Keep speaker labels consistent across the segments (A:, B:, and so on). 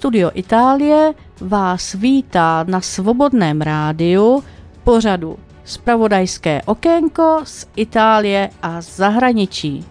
A: Studio Itálie vás vítá na Svobodném rádiu pořadu Zpravodajské okénko z Itálie a zahraničí.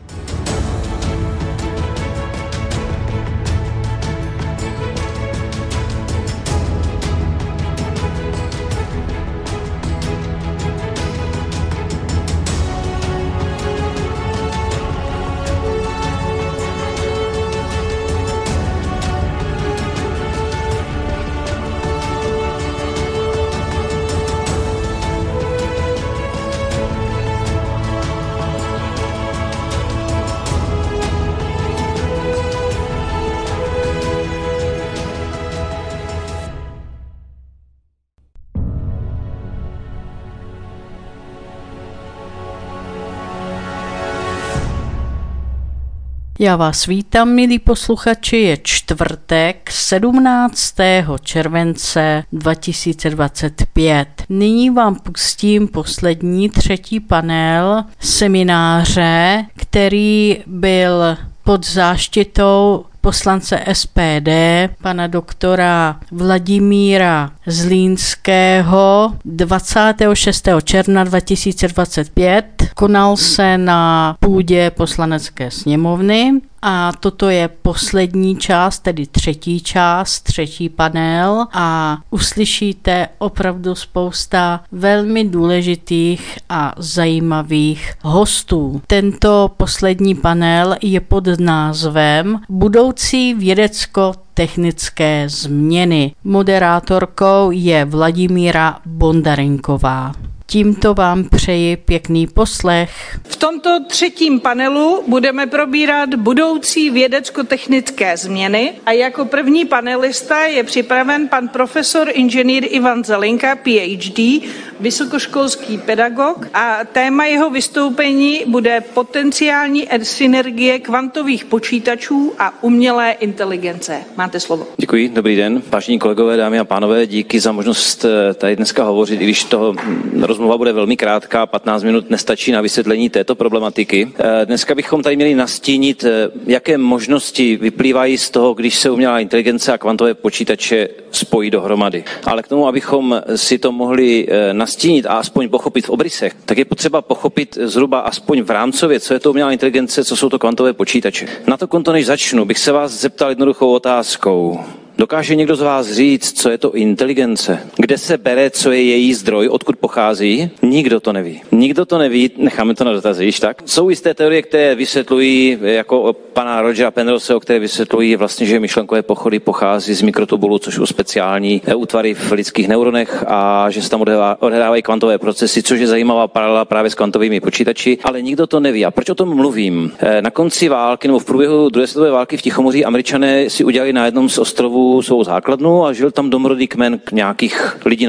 A: Já vás vítám, milí posluchači, je čtvrtek 17. července 2025. Nyní vám pustím poslední, třetí panel semináře, který byl pod záštitou poslance SPD, pana doktora Vladimíra Zlínského 26. června 2025. Konal se na půdě Poslanecké sněmovny a toto je poslední část, tedy třetí část, třetí panel a uslyšíte opravdu spousta velmi důležitých a zajímavých hostů. Tento poslední panel je pod názvem Budoucí vědecko-technické změny. Moderátorkou je Vladimíra Bondarenková. Tímto vám přeji pěkný poslech.
B: V tomto třetím panelu budeme probírat budoucí vědecko-technické změny a jako první panelista je připraven pan profesor inženýr Ivan Zelinka, PhD, vysokoškolský pedagog a téma jeho vystoupení bude potenciální synergie kvantových počítačů a umělé inteligence. Máte slovo.
C: Děkuji, dobrý den. Vážení kolegové, dámy a pánové, díky za možnost tady dneska hovořit, i když toho rozmluva bude velmi krátká, 15 minut nestačí na vysvětlení této problematiky. Dneska bychom tady měli nastínit, jaké možnosti vyplývají z toho, když se umělá inteligence a kvantové počítače spojí dohromady. Ale k tomu, abychom si to mohli nastínit a aspoň pochopit v obrysech, tak je potřeba pochopit zhruba aspoň v rámcově, co je to umělá inteligence, co jsou to kvantové počítače. Na to konto, než začnu, bych se vás zeptal jednoduchou otázkou. Dokáže někdo z vás říct, co je to inteligence? Kde se bere, co je její zdroj, odkud pochází? Nikdo to neví. Nikdo to neví, necháme to na dotazy, víš tak? Jsou jisté teorie, které vysvětlují, jako pana Rogera Penroseho, které vysvětlují vlastně, že myšlenkové pochody pochází z mikrotubulu, což jsou speciální útvary v lidských neuronech a že se tam odehrávají kvantové procesy, což je zajímavá paralela právě s kvantovými počítači, ale nikdo to neví. A proč o tom mluvím? Na konci války nebo v průběhu druhé světové války v Tichomoří Američané si udělali na jednom z ostrovů svou základnu a žil tam domorodý kmen nějakých lidí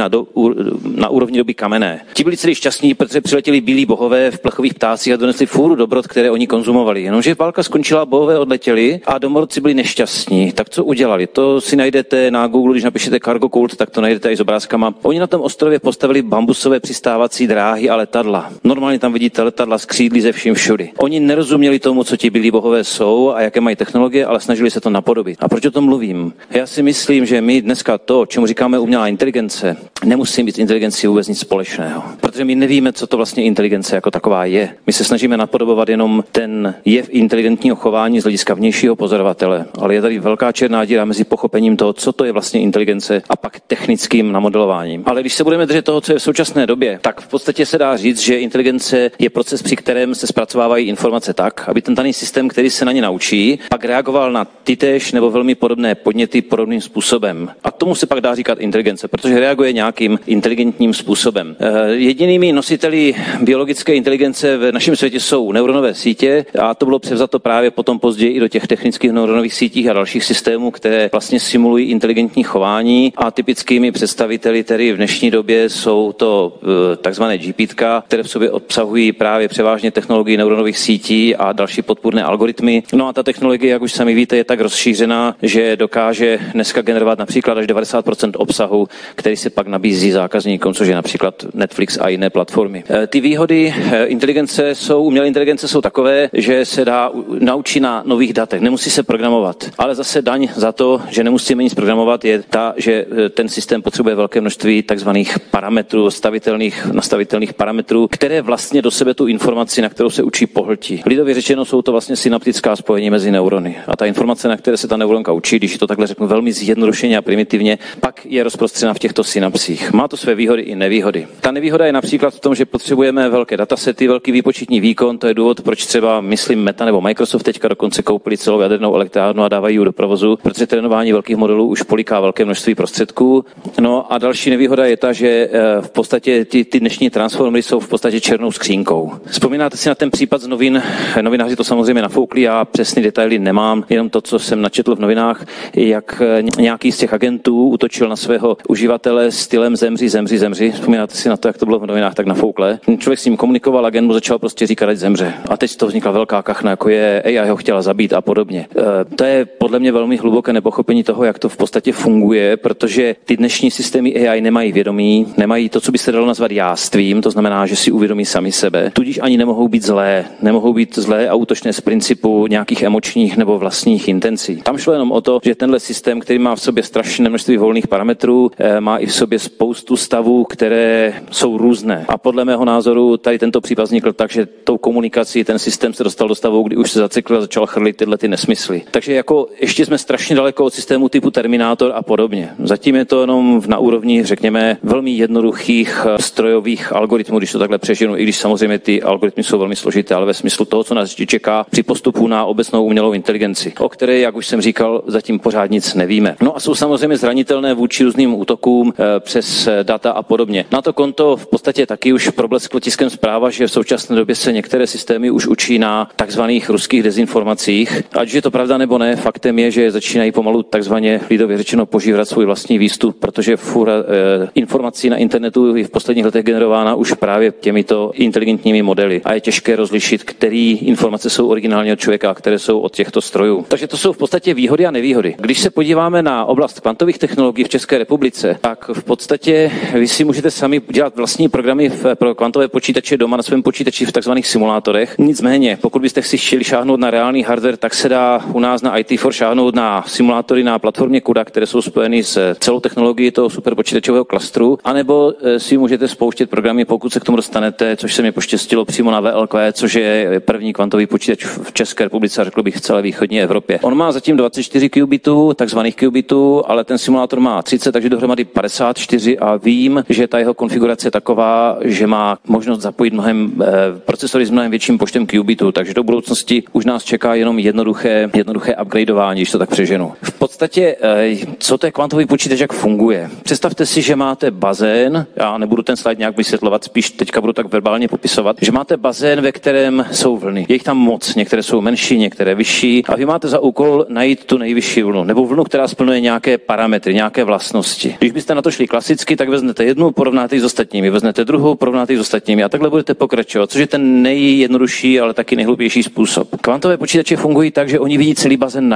C: na úrovni doby kamenné. Ti byli celý šťastní, protože přiletěli bílí bohové v plechových ptácích a donesli fůru dobrot, které oni konzumovali. Jenomže válka skončila, bohové odletěli a domorodci byli nešťastní. Tak co udělali? To si najdete na Google, když napíšete cargo cult, tak to najdete i s obrázkama. Oni na tom ostrově postavili bambusové přistávací dráhy a letadla. Normálně tam vidíte letadla s křídly ze vším všudy. Oni nerozuměli tomu, co ti bílí bohové jsou a jaké mají technologie, ale snažili se to napodobit. A proč o tom mluvím? Já si myslím, že my dneska to, čemu říkáme umělá inteligence, nemusí mít inteligenci vůbec nic společného. Protože my nevíme, co to vlastně inteligence jako taková je. My se snažíme napodobovat jenom ten jev inteligentního chování z hlediska vnějšího pozorovatele, ale je tady velká černá díra mezi pochopením toho, co to je vlastně inteligence a pak technickým namodelováním. Ale když se budeme držet toho, co je v současné době, tak v podstatě se dá říct, že inteligence je proces, při kterém se zpracovávají informace tak, aby ten daný systém, který se na ně naučí, pak reagoval na tytéž nebo velmi podobné podněty podobným způsobem. A tomu se pak dá říkat inteligence, protože reaguje nějakým inteligentním způsobem. Jedinými nositeli biologické inteligence v našem světě jsou neuronové sítě a to bylo převzato právě potom později i do těch technických neuronových sítích a dalších systémů, které vlastně simulují inteligentní chování a typickými představiteli tedy v dnešní době jsou to takzvané GPtka, které v sobě obsahují právě převážně technologii neuronových sítí a další podpůrné algoritmy. No a ta technologie, jak už sami víte, je tak rozšířená, že dokáže dneska generovat například až 90% obsahu, který se pak nabízí zákazníkům, což je například Netflix a jiné platformy. Ty výhody umělé inteligence jsou takové, že se dá naučit na nových datech, nemusí se programovat. Ale zase daň za to, že nemusíme nic programovat, je ta, že ten systém potřebuje velké množství takzvaných parametrů, nastavitelných parametrů, které vlastně do sebe tu informaci, na kterou se učí, pohltí. Lidově řečeno jsou to vlastně synaptická spojení mezi neurony. A ta informace, na které se ta neuronka učí, když to takhle řeknu velmi zjednodušeně a primitivně, pak je rozprostřena v těchto synapsích. Má to své výhody i nevýhody. Ta nevýhoda je například v tom, že potřebujeme velké datasety, velký výpočetní výkon, to je důvod, proč třeba myslím Meta nebo Microsoft teďka dokonce koupili celou jadernou elektrárnu a dávají ji do provozu, protože trénování velkých modelů už poliká velké množství prostředků. No a další nevýhoda je ta, že v podstatě ty dnešní transformery jsou v podstatě černou skřínkou. Vzpomínáte si na ten případ z novin? Novináři to samozřejmě nafoukli, já přesný detaily nemám, jenom to, co jsem načetl v novinách, jak nějaký z těch agentů útočil na svého uživatele stylem zemři. Vzpomínáte si na to, jak to bylo v novinách tak nafoukle? Člověk s ním komunikoval, agent mu začal prostě říkat, ať zemře. A teď to vznikla velká kachna, jako je AI ho chtěla zabít a podobně. To je podle mě velmi hluboké nepochopení toho, jak to v podstatě funguje, protože ty dnešní systémy AI nemají vědomí, nemají to, co by se dalo nazvat jástvím, to znamená, že si uvědomí sami sebe. Tudíž ani nemohou být zlé a útočné z principu nějakých emočních nebo vlastních intencí. Tam šlo jenom o to, že tenhle systém, který má v sobě strašné množství volných parametrů, má i v sobě spoustu stavů, které jsou různé. A podle mého názoru tady tento případ vznikl tak, že tou komunikací ten systém se dostal do stavu, kdy už se zacyklil a začal chrlit tyhle ty nesmysly. Takže jako ještě jsme strašně daleko od systému typu Terminátor a podobně. Zatím je to jenom na úrovni, řekněme, velmi jednoduchých strojových algoritmů, když to takhle přeženu, i když samozřejmě ty algoritmy jsou velmi složité, ale ve smyslu toho, co nás čeká při postupu na obecnou umělou inteligenci, o které, jak už jsem říkal, zatím pořád nic nevíme. No a jsou samozřejmě zranitelné vůči různým útokům přes data a podobně. Na to konto v podstatě taky už problesklo tiskem zpráva, že v současné době se některé systémy už učí na takzvaných ruských dezinformacích. Ať je to pravda nebo ne, faktem je, že začínají pomalu takzvaně lidově řečeno požívat svůj vlastní výstup, protože fůra informací na internetu je v posledních letech generována už právě těmito inteligentními modely a je těžké rozlišit, které informace jsou originálně od člověka a které jsou od těchto strojů. Takže to jsou v podstatě výhody a nevýhody. Když se podíváme na oblast kvantových technologií v České republice, tak v podstatě vy si můžete sami dělat vlastní programy pro kvantové počítače doma na svém počítači v takzvaných simulátorech. Nicméně, pokud byste si chtěli šáhnout na reálný hardware, tak se dá u nás na IT4 šáhnout na simulátory na platformě CUDA, které jsou spojeny s celou technologií toho superpočítačového klastru, anebo si můžete spouštět programy, pokud se k tomu dostanete, což se mi poštěstilo přímo na VLQ, což je první kvantový počítač v České republice, řekl bych v celé východní Evropě. On má zatím 24 qubitů, takzvaných qubitů, ale ten simulátor má 30, takže dohromady 54 a vím, že ta jeho konfigurace je taková, že má možnost zapojit procesory s mnohem větším počtem qubitů, takže do budoucnosti už nás čeká jenom jednoduché upgradeování, když to tak přeženu. V podstatě, co to je kvantový počítač, jak funguje? Představte si, že máte bazén, já nebudu ten slide nějak vysvětlovat, spíš teďka budu tak verbálně popisovat, že máte bazén, ve kterém jsou vlny. Je jich tam moc, některé jsou menší, některé vyšší a vy máte za úkol najít tu nejvyšší vlnu, nebo vlnu, která splňuje nějaké parametry, nějaké vlastnosti. Když byste na to šli klasicky, tak vezmete jednu, porovnáte ji s ostatními, vezmete druhou, porovnáte ji s ostatními a takhle budete pokračovat, což je ten nejjednodušší, ale taky nejhlubější způsob. Kvantové počítače fungují tak, že oni vidí celý bazén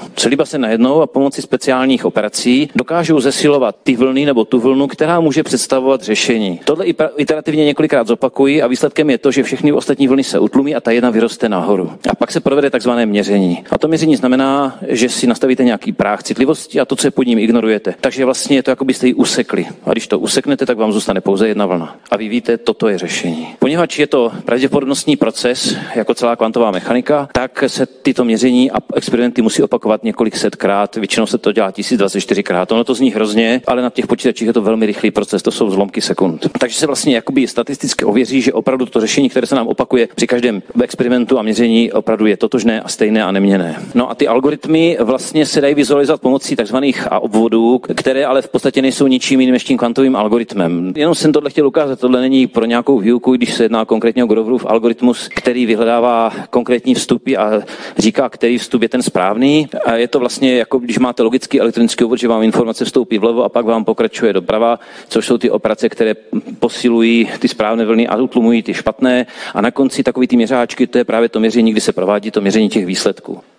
C: najednou a pomocí speciálních operací dokážou zesilovat ty vlny nebo tu vlnu, která může představovat řešení. Tohle iterativně několikrát zopakují a výsledkem je to, že všechny ostatní vlny se utlumí a ta jedna vyroste nahoru. A pak se provede takzvané měření. A to měření znamená, že si nastavíte nějaký práh citlivosti a to, co je pod ním, ignorujete. Takže vlastně je to, jako byste ji usekli. A když to useknete, tak vám zůstane pouze jedna vlna. A vy víte, toto je řešení. Poněvadž je to pravděpodobnostní proces, jako celá kvantová mechanika, tak se tyto měření a experimenty musí opakovat několik setkrát. Většinou se to dělá 1024krát. Ono to zní hrozně, ale na těch počítačích je to velmi rychlý proces, to jsou zlomky sekund. Takže se vlastně jakoby statisticky ověří, že opravdu to řešení, které se nám opakuje při každém experimentu a měření, opravdu je totožné a stejné a neměnné. No a ty algoritmy vlastně se dají vizualizovat pomocí takzvaných obvodů, které ale v podstatě nejsou ničím jiným než tím kvantovým algoritmem. Jenom jsem tohle chtěl ukázat, tohle není pro nějakou výuku, když se jedná konkrétně o Groverův algoritmus, který vyhledává konkrétní vstupy a říká, který vstup je ten správný. A je to vlastně jako když máte logický elektronický obvod, že vám informace vstoupí vlevo a pak vám pokračuje doprava, což jsou ty operace, které posilují ty správné vlny a utlumují ty špatné. A na konci takový ty měřáčky, to je právě to měření, kdy se provádí to měření těch výsledků.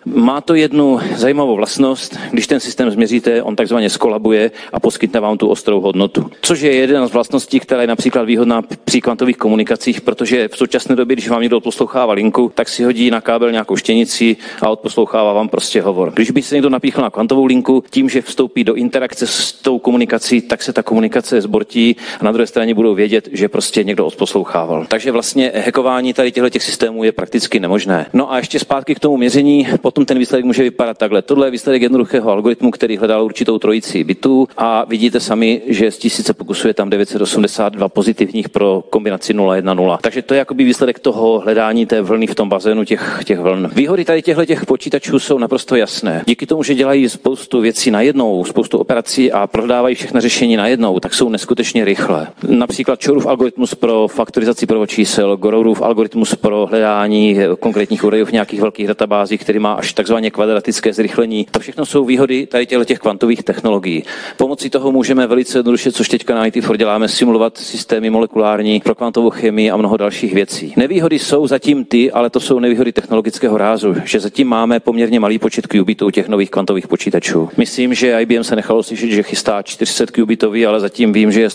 C: Má to jednu zajímavou vlastnost, když ten systém změříte, on takzvaně skolabuje a poskytne vám tu ostrou hodnotu. Což je jedna z vlastností, která je například výhodná při kvantových komunikacích, protože v současné době, když vám někdo odposlouchává linku, tak si hodí na kábel nějakou štěnici a odposlouchává vám prostě hovor. Když by se někdo napíchl na kvantovou linku, tím, že vstoupí do interakce s tou komunikací, tak se ta komunikace zbortí a na druhé straně budou vědět, že prostě někdo odposlouchával. Takže vlastně hackování tady těchto systémů je prakticky nemožné. No a ještě zpátky k tomu měření, potom ten výsledek může vypadat takhle. Tohle je výsledek jednoduchého algoritmu, který hledal určitou trojici bitů a vidíte sami, že z 1000 pokusů je tam 982 pozitivních pro kombinaci 0,1,0. Takže to je jakoby výsledek toho hledání té vlny v tom bazénu těch vln. Výhody tady těch počítačů jsou naprosto jasné. Díky tomu, že dělají spoustu věcí najednou, spoustu operací a prodávají všechna řešení najednou, tak jsou neskutečně rychlé. Například Shorův algoritmus pro faktorizaci prvočísel, Gorovův algoritmus pro hledání konkrétních údajů v nějakých velkých databázích, který má až takzvaně kvadratické zrychlení. To všechno jsou výhody tady těch kvantových technologií. Pomocí toho můžeme velice jednoduše, což teďka na IT4 děláme, simulovat systémy molekulární pro kvantovou chemii a mnoho dalších věcí. Nevýhody jsou zatím ale to jsou nevýhody technologického rázu, že zatím máme poměrně malý počet qubitů těch nových kvantových počítačů. Myslím, že IBM se nechalo slyšet, že chystá 400 qubitový, ale zatím vím, že je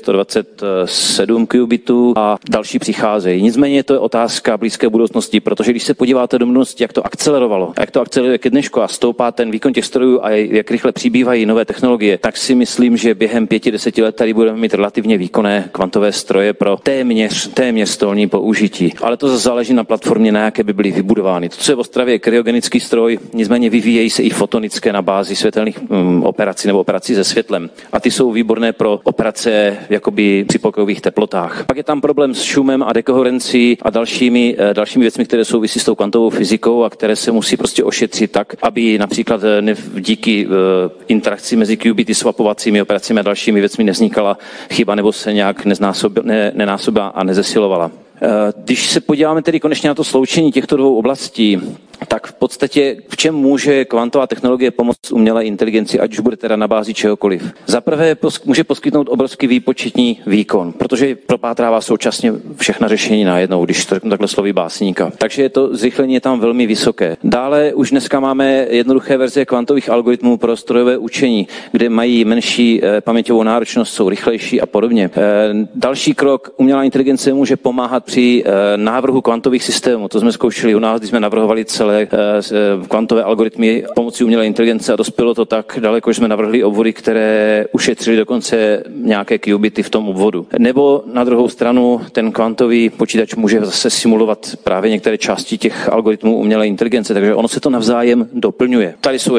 C: 127 qubitů a další přicházejí. Nicméně to je otázka blízké budoucnosti, protože když se podíváte do minulosti, jak to akcelerovalo, jak to akceleruje ke dnešku a stoupá ten výkon těch strojů a jak rychle přibývají nové technologie, tak si myslím, že během 5-10 let tady budeme mít relativně výkonné kvantové stroje pro téměř stolní použití. Ale to záleží na platformě, na jaké by byly vybudovány. To, co je v Ostravě, je kryogenický stroj, nicméně vyvíjejí se i fotonické na bázi světelných operací nebo operací se světlem. A ty jsou výborné pro operace jakoby při pokojových teplotách. Pak je tam problém s šumem a dekoherencí a dalšími věcmi, které souvisí s tou kvantovou fyzikou a které se musí prostě ošetřit tak, aby například díky interakci mezi qubity swapovacími operacemi a dalšími věcmi nevznikala chyba nebo se nějak nenásobila a nezesilovala. Když se podíváme tedy konečně na to sloučení těchto dvou oblastí, tak v podstatě v čem může kvantová technologie pomoct umělé inteligenci, ať už bude teda na bázi čehokoliv. Za prvé může poskytnout obrovský výpočetní výkon, protože propátrává současně všechna řešení najednou, když to řeknu takhle slovy básníka. Takže to zrychlení je tam velmi vysoké. Dále už dneska máme jednoduché verze kvantových algoritmů pro strojové učení, kde mají menší paměťovou náročnost, jsou rychlejší a podobně. Další krok, umělá inteligence může pomáhat při návrhu kvantových systémů. To jsme zkoušeli u nás, když jsme navrhovali celé kvantové algoritmy pomocí umělé inteligence a dospělo to tak daleko, že jsme navrhli obvody, které ušetřili dokonce nějaké qubity v tom obvodu. Nebo na druhou stranu ten kvantový počítač může zase simulovat právě některé části těch algoritmů umělé inteligence, takže ono se to navzájem doplňuje. Tady jsou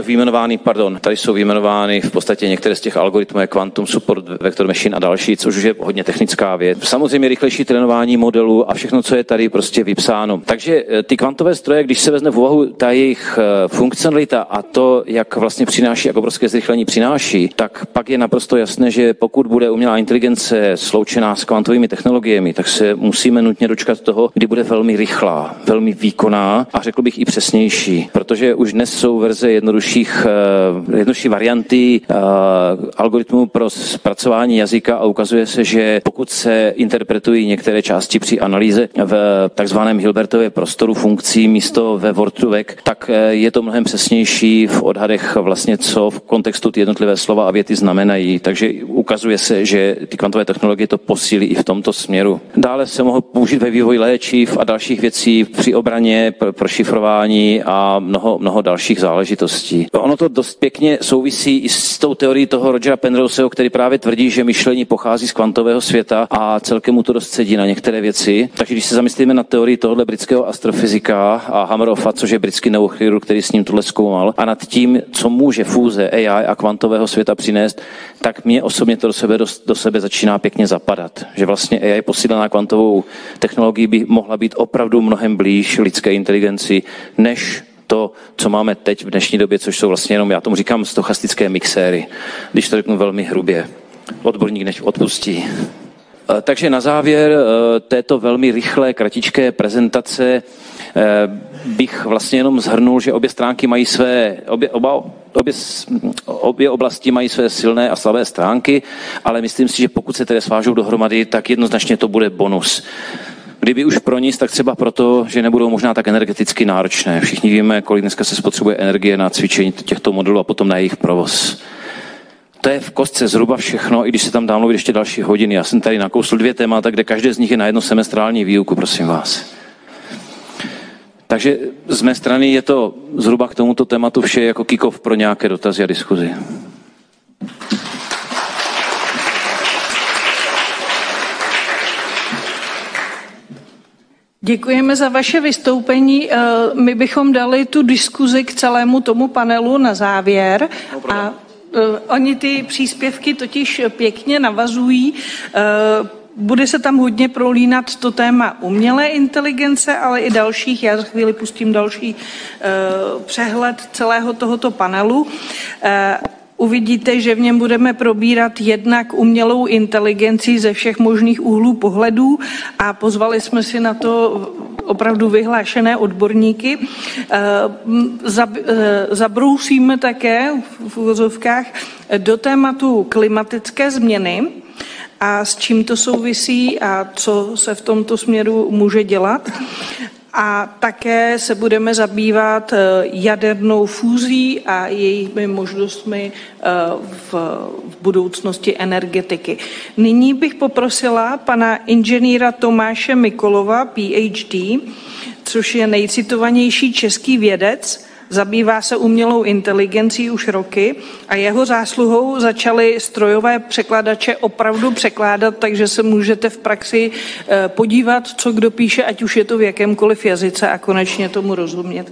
C: vyjmenovány v podstatě některé z těch algoritmů, je Quantum Support Vector Machine a další, což už je hodně technická věc. Samozřejmě rychlejší trénování modelů a všechno, co je tady prostě vypsáno. Takže ty kvantové stroje, když se vezme v úvahu ta jejich funkcionalita a to, jak vlastně přináší, jak obrovské zrychlení přináší, tak pak je naprosto jasné, že pokud bude umělá inteligence sloučená s kvantovými technologiemi, tak se musíme nutně dočkat toho, kdy bude velmi rychlá, velmi výkonná a řekl bych i přesnější, protože už dnes jsou verze jednodušší varianty algoritmů pro zpracování jazyka a ukazuje se, že pokud se interpretují některé části při analýze v takzvaném Hilbertově prostoru funkcí místo ve word2vec, tak je to mnohem přesnější v odhadech vlastně, co v kontextu ty jednotlivé slova a věty znamenají. Takže ukazuje se, že ty kvantové technologie to posílí i v tomto směru. Dále se mohou použít ve vývoji léčiv a dalších věcí při obraně, pro šifrování a mnoho dalších záležitostí. Ono to dost pěkně souvisí i s tou teorií toho Rogera Penroseho, který právě tvrdí, že myšlení pochází z kvantového světa a celkem mu to dost sedí na některé věci. Takže když se zamyslíme na teorii tohohle britského astrofyzika a Hameroffa, což je britský neurochirurg, který s ním tohle zkoumal, a nad tím, co může fúze AI a kvantového světa přinést, tak mě osobně to do sebe začíná pěkně zapadat. Že vlastně AI posílená kvantovou technologií by mohla být opravdu mnohem blíž lidské inteligenci, než to, co máme teď v dnešní době, což jsou vlastně jenom, já tomu říkám, stochastické mixéry, když to řeknu velmi hrubě. Odborník než odpustí. Takže na závěr této velmi rychlé, kratičké prezentace bych vlastně jenom shrnul, že obě stránky mají obě oblasti mají své silné a slabé stránky, ale myslím si, že pokud se tedy svážou dohromady, tak jednoznačně to bude bonus. Kdyby už pro nic, tak třeba proto, že nebudou možná tak energeticky náročné. Všichni víme, kolik dneska se spotřebuje energie na cvičení těchto modelů a potom na jejich provoz. To je v kostce zhruba všechno, i když se tam dá mluvit ještě další hodiny. Já jsem tady nakousl 2 témata, kde každé z nich je na jedno semestrální výuku, prosím vás. Takže z mé strany je to zhruba k tomuto tématu vše jako kick-off pro nějaké dotazy a diskuzi.
B: Děkujeme za vaše vystoupení. My bychom dali tu diskuzi k celému tomu panelu na závěr. A oni ty příspěvky totiž pěkně navazují. Bude se tam hodně prolínat to téma umělé inteligence, ale i dalších. Já za chvíli pustím další přehled celého tohoto panelu. Uvidíte, že v něm budeme probírat jednak umělou inteligenci ze všech možných úhlů pohledů a pozvali jsme si na to opravdu vyhlášené odborníky. Zabrousíme také v uvozovkách do tématu klimatické změny a s čím to souvisí a co se v tomto směru může dělat. A také se budeme zabývat jadernou fúzí a jejími možnostmi v budoucnosti energetiky. Nyní bych poprosila pana inženýra Tomáše Mikolova, PhD, což je nejcitovanější český vědec, zabývá se umělou inteligencí už roky a jeho zásluhou začaly strojové překladače opravdu překládat, takže se můžete v praxi podívat, co kdo píše, ať už je to v jakémkoliv jazyce a konečně tomu rozumět.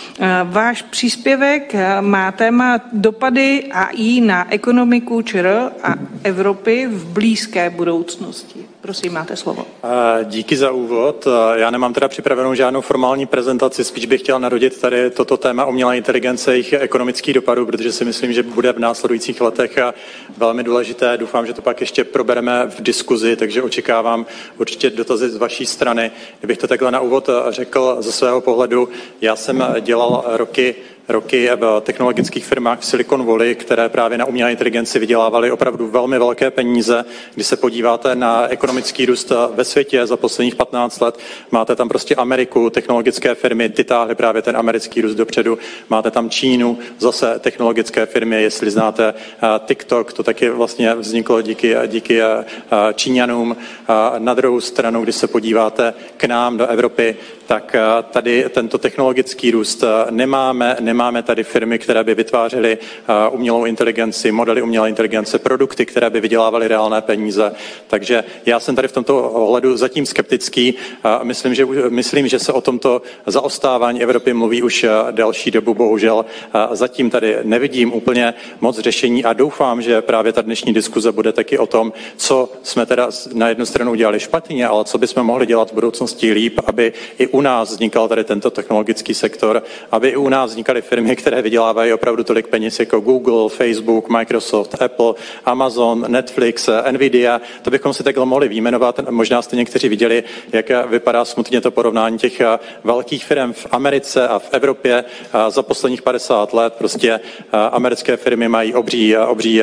B: Váš příspěvek má téma dopady AI na ekonomiku ČR a Evropy v blízké budoucnosti. Prosím, máte slovo.
D: Díky za úvod. Já nemám teda připravenou žádnou formální prezentaci, spíš bych chtěl narodit tady toto téma umělé inteligence, jejich ekonomických dopadů, protože si myslím, že bude v následujících letech velmi důležité. Doufám, že to pak ještě probereme v diskuzi, takže očekávám určitě dotazy z vaší strany. Kdybych to takhle na úvod řekl ze svého pohledu, já jsem dělal roky v technologických firmách v Silicon Valley, které právě na umělé inteligenci vydělávaly opravdu velmi velké peníze. Když se podíváte na ekonomický růst ve světě za posledních 15 let, máte tam prostě Ameriku, technologické firmy, ty táhly právě ten americký růst dopředu. Máte tam Čínu, zase technologické firmy, jestli znáte TikTok, to taky vlastně vzniklo díky Číňanům. Na druhou stranu, když se podíváte k nám do Evropy, tak tady tento technologický růst nemáme tady firmy, které by vytvářely umělou inteligenci, modely umělé inteligence, produkty, které by vydělávaly reálné peníze. Takže já jsem tady v tomto ohledu zatím skeptický. Myslím, že se o tomto zaostávání Evropy mluví už delší dobu, bohužel. Zatím tady nevidím úplně moc řešení a doufám, že právě ta dnešní diskuze bude taky o tom, co jsme teda na jednu stranu udělali špatně, ale co bychom mohli dělat v budoucnosti líp, aby i u nás vznikal tady tento technologický sektor, aby i u nás vznikaly firmy, které vydělávají opravdu tolik peněz jako Google, Facebook, Microsoft, Apple, Amazon, Netflix, Nvidia. To bychom si takhle mohli vyjmenovat. Možná jste někteří viděli, jak vypadá smutně to porovnání těch velkých firm v Americe a v Evropě za posledních 50 let. Prostě americké firmy mají obří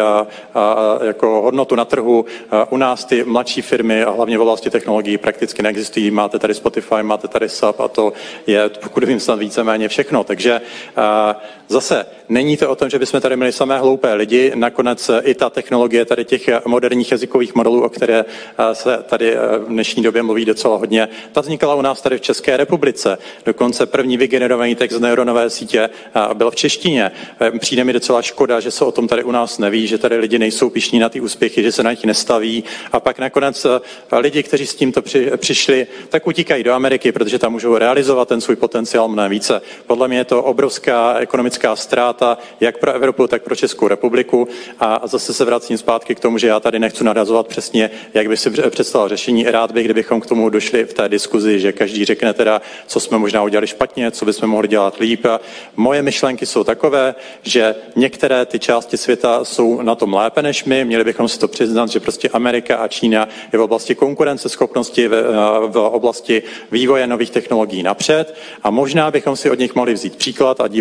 D: jako hodnotu na trhu. U nás ty mladší firmy, a hlavně v oblasti technologií, prakticky neexistují. Máte tady Spotify, máte tady SAP a to je, pokud vím, snad víceméně všechno. Takže zase není to o tom, že bychom tady měli samé hloupé lidi. Nakonec i ta technologie tady těch moderních jazykových modelů, o které se tady v dnešní době mluví docela hodně, ta vznikala u nás tady v České republice. Dokonce první vygenerovaný text z neuronové sítě byl v češtině. Přijde mi docela škoda, že se o tom tady u nás neví, že tady lidi nejsou pyšní na ty úspěchy, že se na nich nestaví. A pak nakonec lidi, kteří s tímto přišli, tak utíkají do Ameriky, protože tam můžou realizovat ten svůj potenciál mnohem více. Podle mě je to obrovská ekonomická ztráta, jak pro Evropu, tak pro Českou republiku. A zase se vracím zpátky k tomu, že já tady nechci narazovat přesně, jak by si představil řešení. Rád bych, kdybychom k tomu došli v té diskuzi, že každý řekne teda, co jsme možná udělali špatně, co bychom mohli dělat líp. Moje myšlenky jsou takové, že některé ty části světa jsou na tom lépe než my. Měli bychom si to přiznat, že prostě Amerika a Čína je v oblasti konkurenceschopnosti, v oblasti vývoje nových technologií napřed a možná bychom si od nich mohli vzít příklad a dívat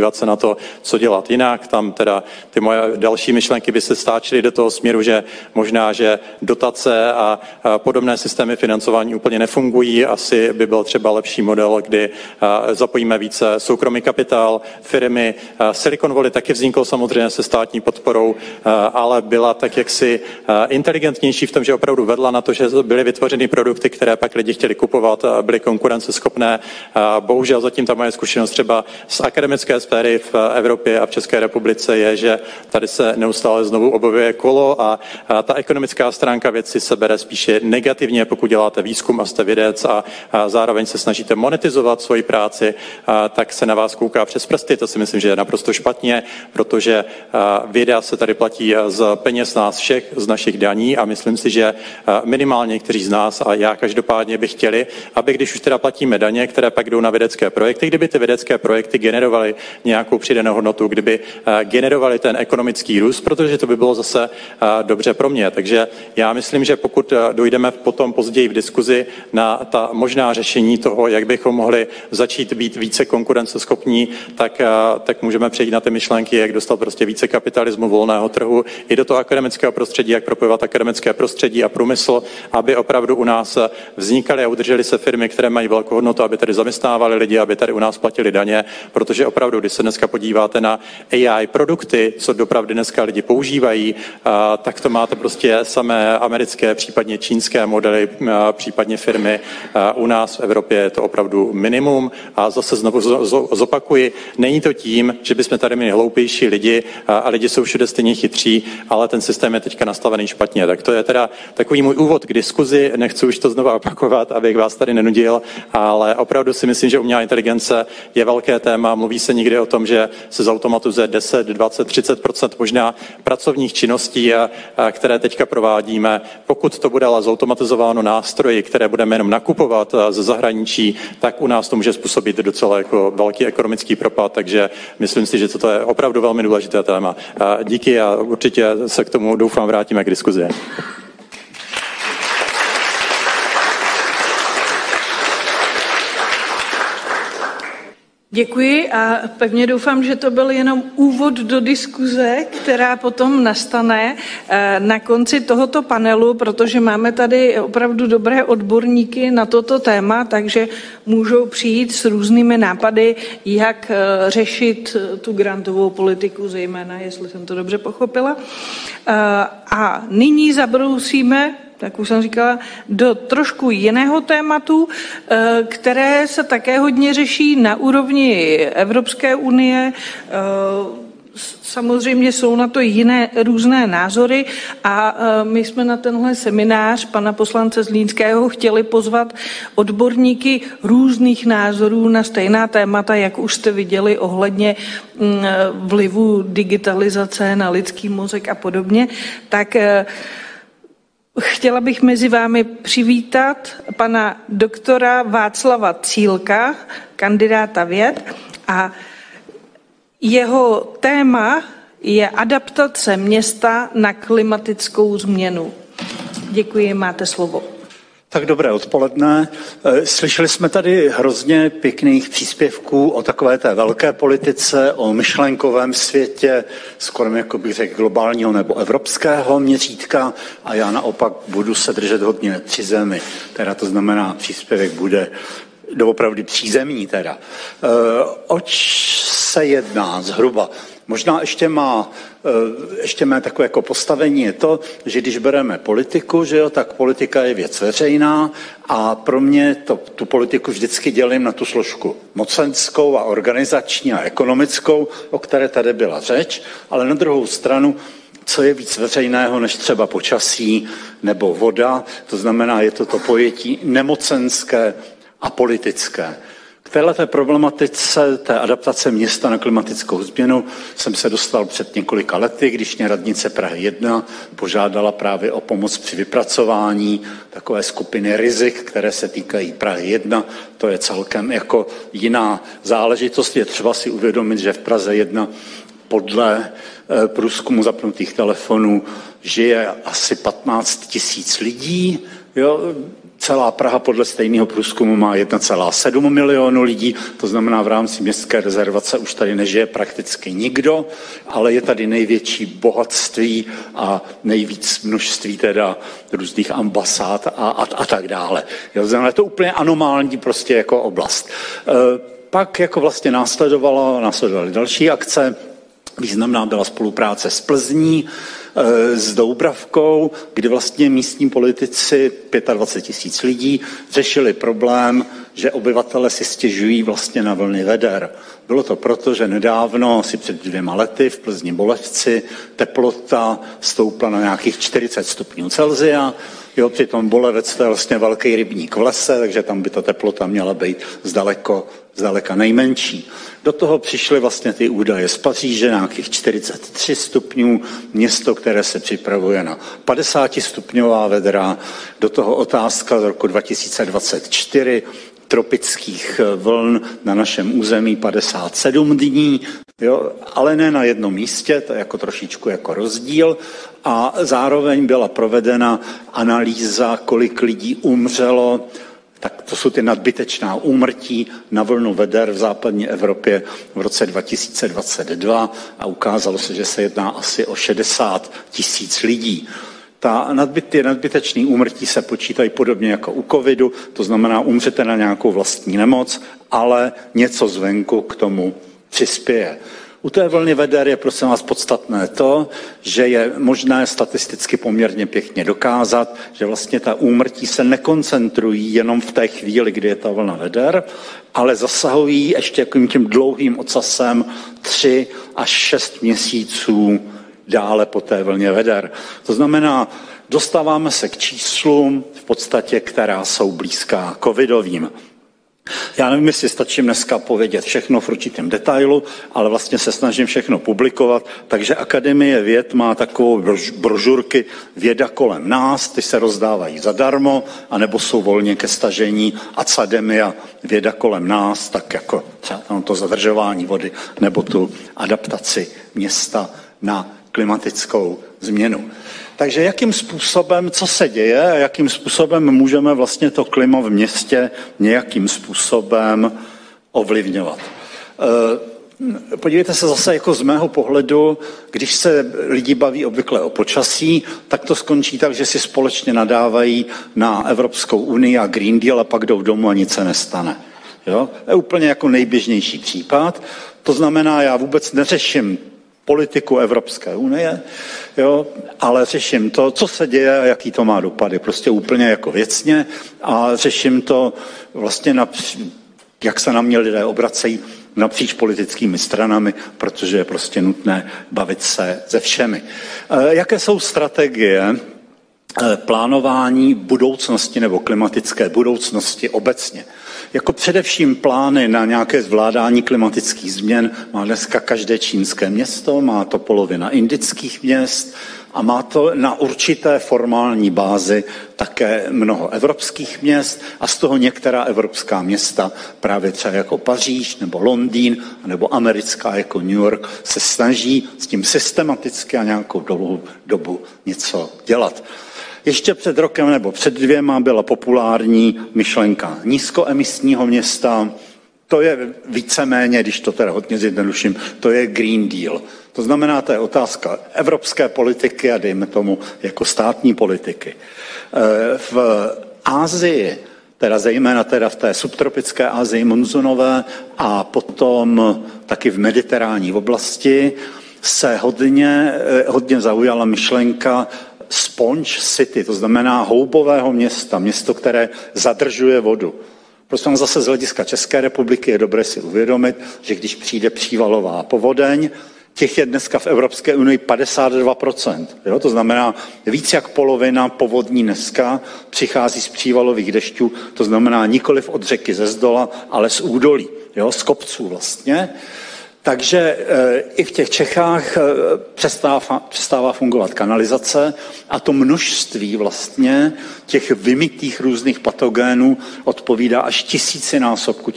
D: podívat se na to, co dělat jinak. Tam teda ty moje další myšlenky by se stáčily do toho směru, že možná, že dotace a podobné systémy financování úplně nefungují. Asi by byl třeba lepší model, kdy zapojíme více soukromý kapitál, firmy. Silicon Valley taky vzniklo samozřejmě se státní podporou, ale byla tak jaksi inteligentnější v tom, že opravdu vedla na to, že byly vytvořeny produkty, které pak lidi chtěli kupovat a byly konkurenceschopné. Bohužel zatím ta moje zkušenost třeba z akademické sféry v Evropě a v České republice je, že tady se neustále znovu objevuje kolo a ta ekonomická stránka věci se bere spíše negativně, pokud děláte výzkum a jste vědec a zároveň se snažíte monetizovat svoji práci, tak se na vás kouká přes prsty. To si myslím, že je naprosto špatně, protože věda se tady platí z peněz nás všech, z našich daní a myslím si, že minimálně někteří z nás a já každopádně by chtěli, aby když už teda platíme daně, které pak jdou na vědecké projekty, kdyby ty vědecké projekty generovaly nějakou přidanou hodnotu, kdyby generovaly ten ekonomický růst, protože to by bylo zase dobře pro mě. Takže já myslím, že pokud dojdeme potom později v diskuzi na ta možná řešení toho, jak bychom mohli začít být více konkurenceschopní, tak můžeme přejít na ty myšlenky, jak dostat prostě více kapitalismu, volného trhu i do toho akademického prostředí, jak propojovat akademické prostředí a průmysl, aby opravdu u nás vznikaly a udržely se firmy, které mají velkou hodnotu, aby tady zaměstnávali lidi, aby tady u nás platili daně, protože opravdu, když se dneska podíváte na AI produkty, co dopravdy dneska lidi používají, tak to máte prostě samé americké, případně čínské modely, případně firmy. U nás v Evropě je to opravdu minimum a zase znovu zopakuji, není to tím, že bychom tady měli hloupější lidi a lidi jsou všude stejně chytří, ale ten systém je teďka nastavený špatně. Tak to je teda takový můj úvod k diskuzi, nechci už to znova opakovat, abych vás tady nenudil, ale opravdu si myslím, že umělá inteligence je velké téma, mluví se někdy o tom, že se zautomatizuje 10, 20, 30% možná pracovních činností, které teďka provádíme. Pokud to bude ale zautomatizováno nástroji, které budeme jenom nakupovat ze zahraničí, tak u nás to může způsobit docela jako velký ekonomický propad, takže myslím si, že toto je opravdu velmi důležité téma. Díky a určitě se k tomu doufám vrátíme k diskuzi.
B: Děkuji a pevně doufám, že to byl jenom úvod do diskuze, která potom nastane na konci tohoto panelu, protože máme tady opravdu dobré odborníky na toto téma, takže můžou přijít s různými nápady, jak řešit tu grantovou politiku, zejména, jestli jsem to dobře pochopila. A nyní zabrousíme, tak už jsem říkala, do trošku jiného tématu, které se také hodně řeší na úrovni Evropské unie. Samozřejmě jsou na to jiné různé názory a my jsme na tenhle seminář pana poslance Zlínského chtěli pozvat odborníky různých názorů na stejná témata, jak už jste viděli ohledně vlivu digitalizace na lidský mozek a podobně. Tak chtěla bych mezi vámi přivítat pana doktora Václava Cílka, kandidáta věd, a jeho téma je adaptace města na klimatickou změnu. Děkuji, máte slovo.
E: Tak dobré odpoledne. Slyšeli jsme tady hrozně pěkných příspěvků o takové té velké politice, o myšlenkovém světě, skoro jako bych řekl globálního nebo evropského měřítka a já naopak budu se držet hodně při zemi. Teda to znamená, příspěvek bude doopravdy přízemní teda. Oč se jedná zhruba? Možná ještě má takové jako postavení je to, že když bereme politiku, že jo, tak politika je věc veřejná a pro mě tu politiku vždycky dělím na tu složku mocenskou a organizační a ekonomickou, o které tady byla řeč, ale na druhou stranu, co je víc veřejného než třeba počasí nebo voda, to znamená, je to pojetí nemocenské a politické. K této problematice té adaptace města na klimatickou změnu jsem se dostal před několika lety, když mě radnice Prahy 1 požádala právě o pomoc při vypracování takové skupiny rizik, které se týkají Prahy 1. To je celkem jako jiná záležitost. Je třeba si uvědomit, že v Praze 1 podle průzkumu zapnutých telefonů žije asi 15 000 lidí. Jo? Celá Praha podle stejného průzkumu má 1,7 milionu lidí, to znamená v rámci městské rezervace už tady nežije prakticky nikdo, ale je tady největší bohatství a nejvíc množství teda různých ambasád a tak dále. Je to úplně anomální prostě jako oblast. Pak jako vlastně následovaly další akce. Významná byla spolupráce s Plzní, s Doubravkou, kdy vlastně místní politici, 25 000 lidí, řešili problém, že obyvatele si stěžují vlastně na vlny veder. Bylo to proto, že nedávno, asi před 2 lety v Plzni Bolevci, teplota stoupla na nějakých 40 stupňů Celsia. Přitom Bolevec to je vlastně velký rybník v lese, takže tam by ta teplota měla být zdaleka nejmenší. Do toho přišly vlastně ty údaje z Paříže, nějakých 43 stupňů, město, které se připravuje na 50stupňová vedra, do toho otázka z roku 2024, tropických vln na našem území 57 dní, ale ne na jednom místě, to je jako trošičku jako rozdíl. A zároveň byla provedena analýza, kolik lidí umřelo, tak to jsou ty nadbytečná úmrtí na vlnu veder v západní Evropě v roce 2022 a ukázalo se, že se jedná asi o 60 000 lidí. Ty nadbytečné úmrtí se počítají podobně jako u covidu, to znamená umřete na nějakou vlastní nemoc, ale něco zvenku k tomu přispěje. U té vlny veder je prosím vás podstatné to, že je možné statisticky poměrně pěkně dokázat, že vlastně ta úmrtí se nekoncentrují jenom v té chvíli, kdy je ta vlna veder, ale zasahují ještě tím dlouhým ocasem 3 až 6 měsíců dále po té vlně veder. To znamená, dostáváme se k číslům v podstatě, která jsou blízká covidovým. Já nevím, jestli stačím dneska povědět všechno v určitém detailu, ale vlastně se snažím všechno publikovat, takže Akademie věd má takovou brožurky Věda kolem nás, ty se rozdávají zadarmo, anebo jsou volně ke stažení Academia Věda kolem nás, tak jako třeba to zadržování vody, nebo tu adaptaci města na klimatickou změnu. Takže jakým způsobem, co se děje a jakým způsobem můžeme vlastně to klima v městě nějakým způsobem ovlivňovat. Podívejte se zase jako z mého pohledu, když se lidi baví obvykle o počasí, tak to skončí tak, že si společně nadávají na Evropskou unii a Green Deal a pak jdou domů a nic se nestane. Jo? To je úplně jako nejběžnější případ. To znamená, já vůbec neřeším politiku Evropské unie, ale řeším to, co se děje a jaký to má dopady. Prostě úplně jako věcně a řeším to vlastně jak se na mě lidé obracejí napříč politickými stranami, protože je prostě nutné bavit se se všemi. Jaké jsou strategie plánování budoucnosti nebo klimatické budoucnosti obecně? Jako především plány na nějaké zvládání klimatických změn má dneska každé čínské město, má to polovina indických měst a má to na určité formální bázi také mnoho evropských měst a z toho některá evropská města, právě třeba jako Paříž nebo Londýn nebo americká jako New York, se snaží s tím systematicky a nějakou dobu něco dělat. Ještě před rokem nebo před 2 byla populární myšlenka nízkoemisního města. To je víceméně, když to teda hodně zjednoduším, to je Green Deal. To znamená, to je otázka evropské politiky a dejme tomu jako státní politiky. V Asii, teda zejména teda v té subtropické Asii monzunové a potom taky v mediterální oblasti se hodně zaujala myšlenka sponge city, to znamená houbového města, město, které zadržuje vodu. Prostě zase z hlediska České republiky je dobré si uvědomit, že když přijde přívalová povodeň, těch je dneska v Evropské unii 52%. Jo? To znamená, víc jak polovina povodní dneska přichází z přívalových dešťů, to znamená nikoliv od řeky ze zdola, ale z údolí, jo? Z kopců vlastně. Takže i v těch Čechách přestává fungovat kanalizace a to množství vlastně těch vymytých různých patogénů odpovídá až 1000násobku,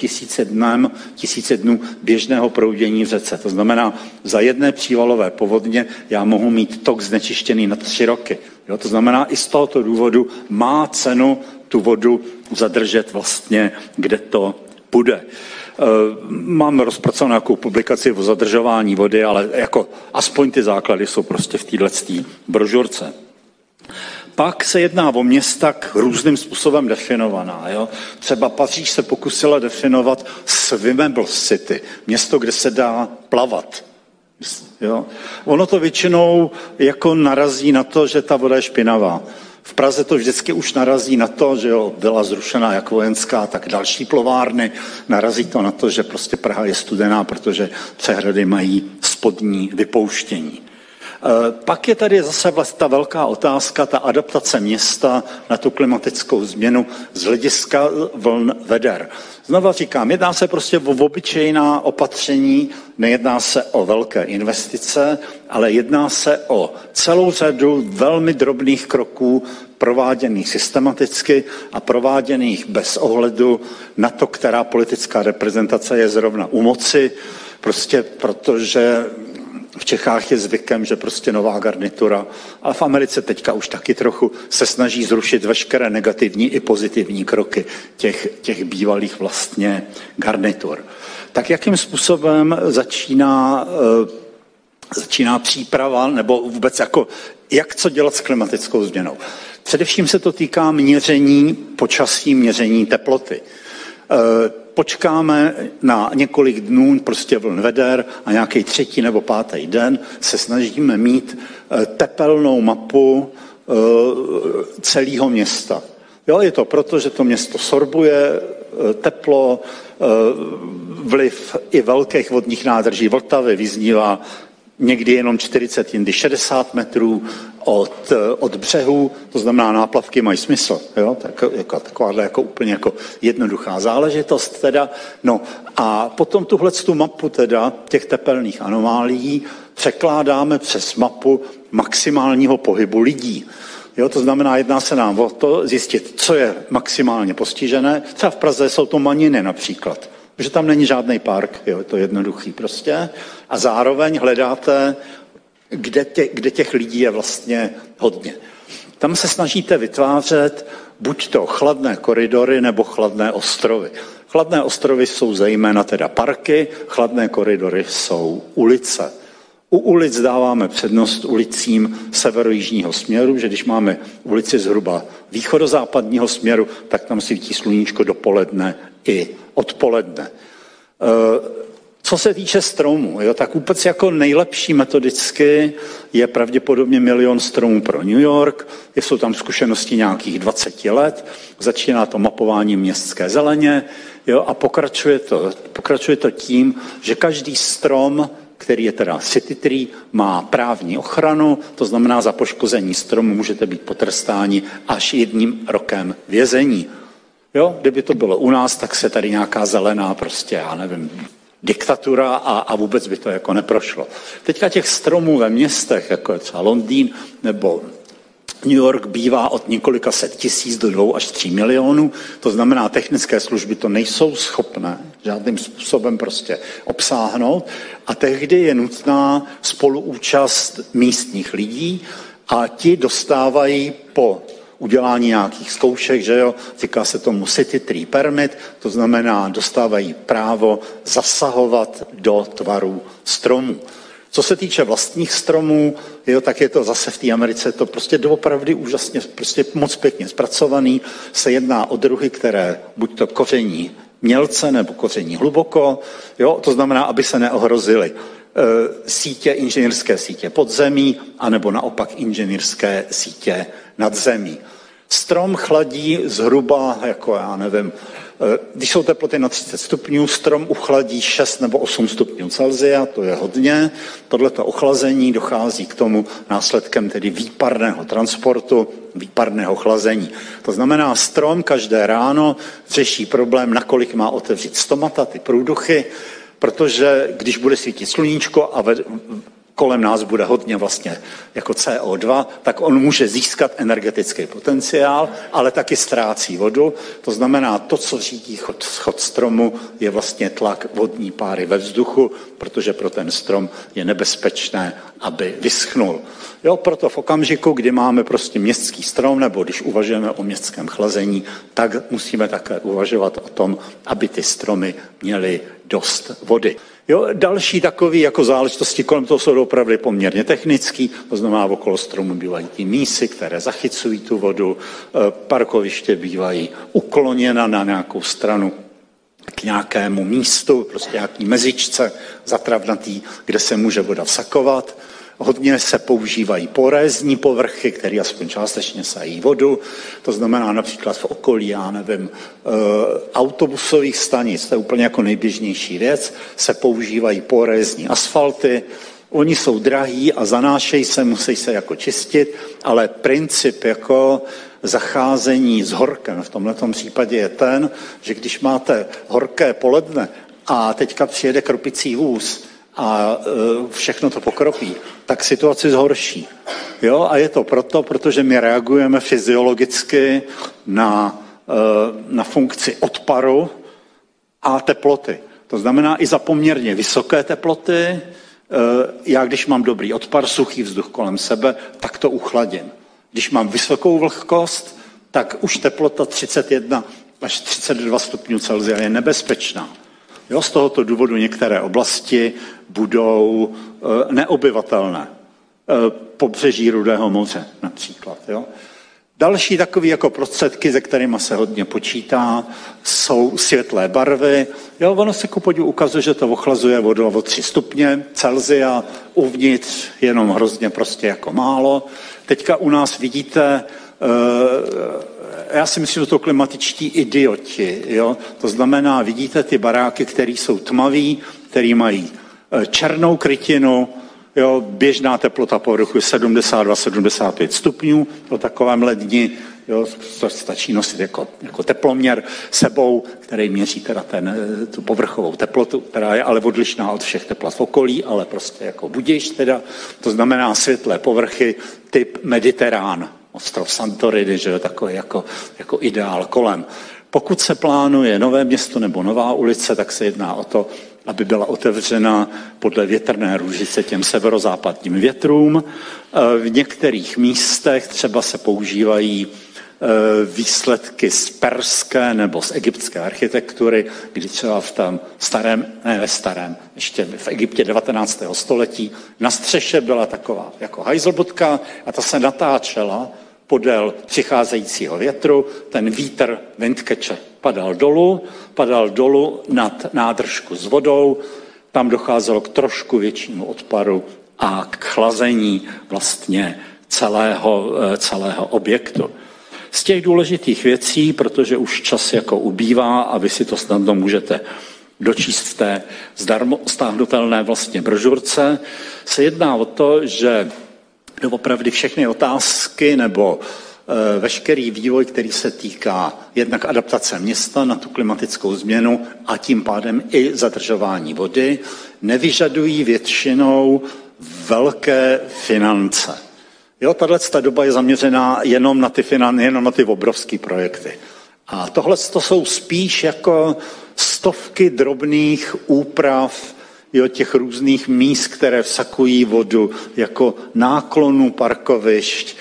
E: 1000 dnů běžného proudění v řece. To znamená, za jedné přívalové povodně já mohu mít tok znečištěný na 3 roky. Jo, to znamená, i z tohoto důvodu má cenu tu vodu zadržet vlastně, kde to půjde. Mám rozpracovanou nějakou publikaci o zadržování vody, ale jako aspoň ty základy jsou prostě v této brožurce. Pak se jedná o města různým způsobem definovaná. Jo? Třeba Paříž se pokusila definovat swimmable city, město, kde se dá plavat. Jo? Ono to většinou jako narazí na to, že ta voda je špinavá. V Praze to vždycky už narazí na to, že jo, byla zrušena jak vojenská, tak další plovárny. Narazí to na to, že prostě Praha je studená, protože přehrady mají spodní vypouštění. Pak je tady zase vlastně ta velká otázka, ta adaptace města na tu klimatickou změnu z hlediska vln veder. Znova říkám, jedná se prostě o obyčejná opatření, nejedná se o velké investice, ale jedná se o celou řadu velmi drobných kroků, prováděných systematicky a prováděných bez ohledu na to, která politická reprezentace je zrovna u moci, prostě protože v Čechách je zvykem, že prostě nová garnitura, a v Americe teďka už taky trochu se snaží zrušit veškeré negativní i pozitivní kroky těch bývalých vlastně garnitur. Tak jakým způsobem začíná příprava, nebo vůbec jako, jak co dělat s klimatickou změnou? Především se to týká měření počasí, měření teploty. Počkáme na několik dnů prostě vln veder a nějaký 3. nebo 5. den se snažíme mít tepelnou mapu celého města. Jo, je to proto, že to město sorbuje teplo, vliv i velkých vodních nádrží Vltavy vyznívá někdy jenom 40, jindy 60 metrů od břehu, to znamená, náplavky mají smysl. Jo? Takováhle jako úplně jako jednoduchá záležitost. Teda. No a potom tu mapu teda těch tepelných anomálií překládáme přes mapu maximálního pohybu lidí. Jo, to znamená, jedná se nám o to zjistit, co je maximálně postižené. Třeba v Praze jsou to Maniny například, protože tam není žádný park, jo, je to jednoduchý prostě. A zároveň hledáte, kde těch lidí je vlastně hodně. Tam se snažíte vytvářet buď to chladné koridory nebo chladné ostrovy. Chladné ostrovy jsou zejména teda parky, chladné koridory jsou ulice. U ulic dáváme přednost ulicím severojižního směru, že když máme ulici zhruba východozápadního směru, tak tam svítí sluníčko dopoledne i odpoledne. Co se týče stromů, jo, tak vůbec jako nejlepší metodicky je pravděpodobně 1 000 000 stromů pro New York. Jsou tam zkušenosti nějakých 20 let. Začíná to mapováním městské zeleně, jo, a pokračuje to tím, že každý strom, který je teda city tree, má právní ochranu, to znamená, za poškození stromu můžete být potrestáni až 1 rokem vězení. Jo, kdyby to bylo u nás, tak se tady nějaká zelená prostě, já nevím, diktatura a vůbec by to jako neprošlo. Teďka těch stromů ve městech, jako je třeba Londýn nebo New York, bývá od několika set tisíc do 2 až 3 milionů. To znamená, technické služby to nejsou schopné žádným způsobem prostě obsáhnout a tehdy je nutná spoluúčast místních lidí a ti dostávají po udělání nějakých zkoušek, že jo, říká se tomu City Tree Permit, to znamená, dostávají právo zasahovat do tvaru stromů. Co se týče vlastních stromů, jo, tak je to zase v té Americe to prostě doopravdy úžasně, prostě moc pěkně zpracovaný. Se jedná o druhy, které buď to koření mělce nebo koření hluboko, jo, to znamená, aby se neohrozily inženýrské sítě pod zemí, anebo naopak inženýrské sítě nad zemí. Strom chladí zhruba, jako já nevím, když jsou teploty na 30 stupňů, strom uchladí 6 nebo 8 stupňů Celsia, to je hodně. Tohleto ochlazení dochází k tomu následkem tedy výparného transportu, výparného chlazení. To znamená, strom každé ráno řeší problém, nakolik má otevřít stomata, ty průduchy, protože když bude svítit sluníčko a kolem nás bude hodně vlastně jako CO2, tak on může získat energetický potenciál, ale taky ztrácí vodu. To znamená, to, co řídí chod stromu, je vlastně tlak vodní páry ve vzduchu, protože pro ten strom je nebezpečné, aby vyschnul. Jo, proto v okamžiku, kdy máme prostě městský strom, nebo když uvažujeme o městském chlazení, tak musíme také uvažovat o tom, aby ty stromy měly dost vody. Jo, další takové jako záležitosti kolem toho jsou opravdu poměrně technický, to znamená, okolo stromu bývají ty mísy, které zachycují tu vodu, parkoviště bývají ukloněna na nějakou stranu k nějakému místu, prostě nějaký mezičce zatravnatý, kde se může voda vsakovat. Hodně se používají porézní povrchy, které aspoň částečně sají vodu. To znamená například v okolí, já nevím, autobusových stanic, to je úplně jako nejběžnější věc, se používají porézní asfalty. Oni jsou drahý a zanášejí se, musí se jako čistit, ale princip jako zacházení s horkem v tomto případě je ten, že když máte horké poledne a teďka přijede kropicí vůz, a všechno to pokropí, tak situaci zhorší. Jo? A je to proto, protože my reagujeme fyziologicky na funkci odparu a teploty. To znamená i za poměrně vysoké teploty, já když mám dobrý odpar, suchý vzduch kolem sebe, tak to uchladím. Když mám vysokou vlhkost, tak už teplota 31 až 32 stupňů Celsia je nebezpečná. Jo, z tohoto důvodu některé oblasti budou neobyvatelné. Pobřeží Rudého moře například. Jo. Další takové jako prostředky, se kterými se hodně počítá, jsou světlé barvy. Jo, ono se kupodivu ukazuje, že to ochlazuje vodu o 3 stupně Celsia, uvnitř jenom hrozně prostě jako málo. Teďka u nás vidíte, já si myslím, že to klimatičtí idioti. Jo? To znamená, vidíte ty baráky, které jsou tmavý, které mají černou krytinu, jo? Běžná teplota povrchu je 72-75 stupňů, o takovém ledni, jo? To stačí nosit jako teploměr sebou, který měří teda tu povrchovou teplotu, která je ale odlišná od všech teplot v okolí, ale prostě jako budiš teda, to znamená světlé povrchy typ Mediterán. Ostrov Santorini, že je takový jako ideál kolem. Pokud se plánuje nové město nebo nová ulice, tak se jedná o to, aby byla otevřena podle větrné růžice těm severozápadním větrům. V některých místech třeba se používají výsledky z perské nebo z egyptské architektury, kdy třeba ještě v Egyptě 19. století na střeše byla taková jako hajzlbudka a ta se natáčela podél přicházejícího větru, ten vítr, windcatcher, padal dolů nad nádržku s vodou, tam docházelo k trošku většímu odparu a k chlazení vlastně celého objektu. Z těch důležitých věcí, protože už čas jako ubývá a vy si to snadno můžete dočíst v té zdarma stáhnutelné vlastně brožurce, se jedná o to, že doopravdy všechny otázky nebo veškerý vývoj, který se týká jednak adaptace města na tu klimatickou změnu a tím pádem i zadržování vody, nevyžadují většinou velké finance. Jo, tato doba je zaměřená jenom na ty obrovské projekty. A tohle to jsou spíš jako stovky drobných úprav, jo, těch různých míst, které vsakují vodu, jako náklonů parkovišť,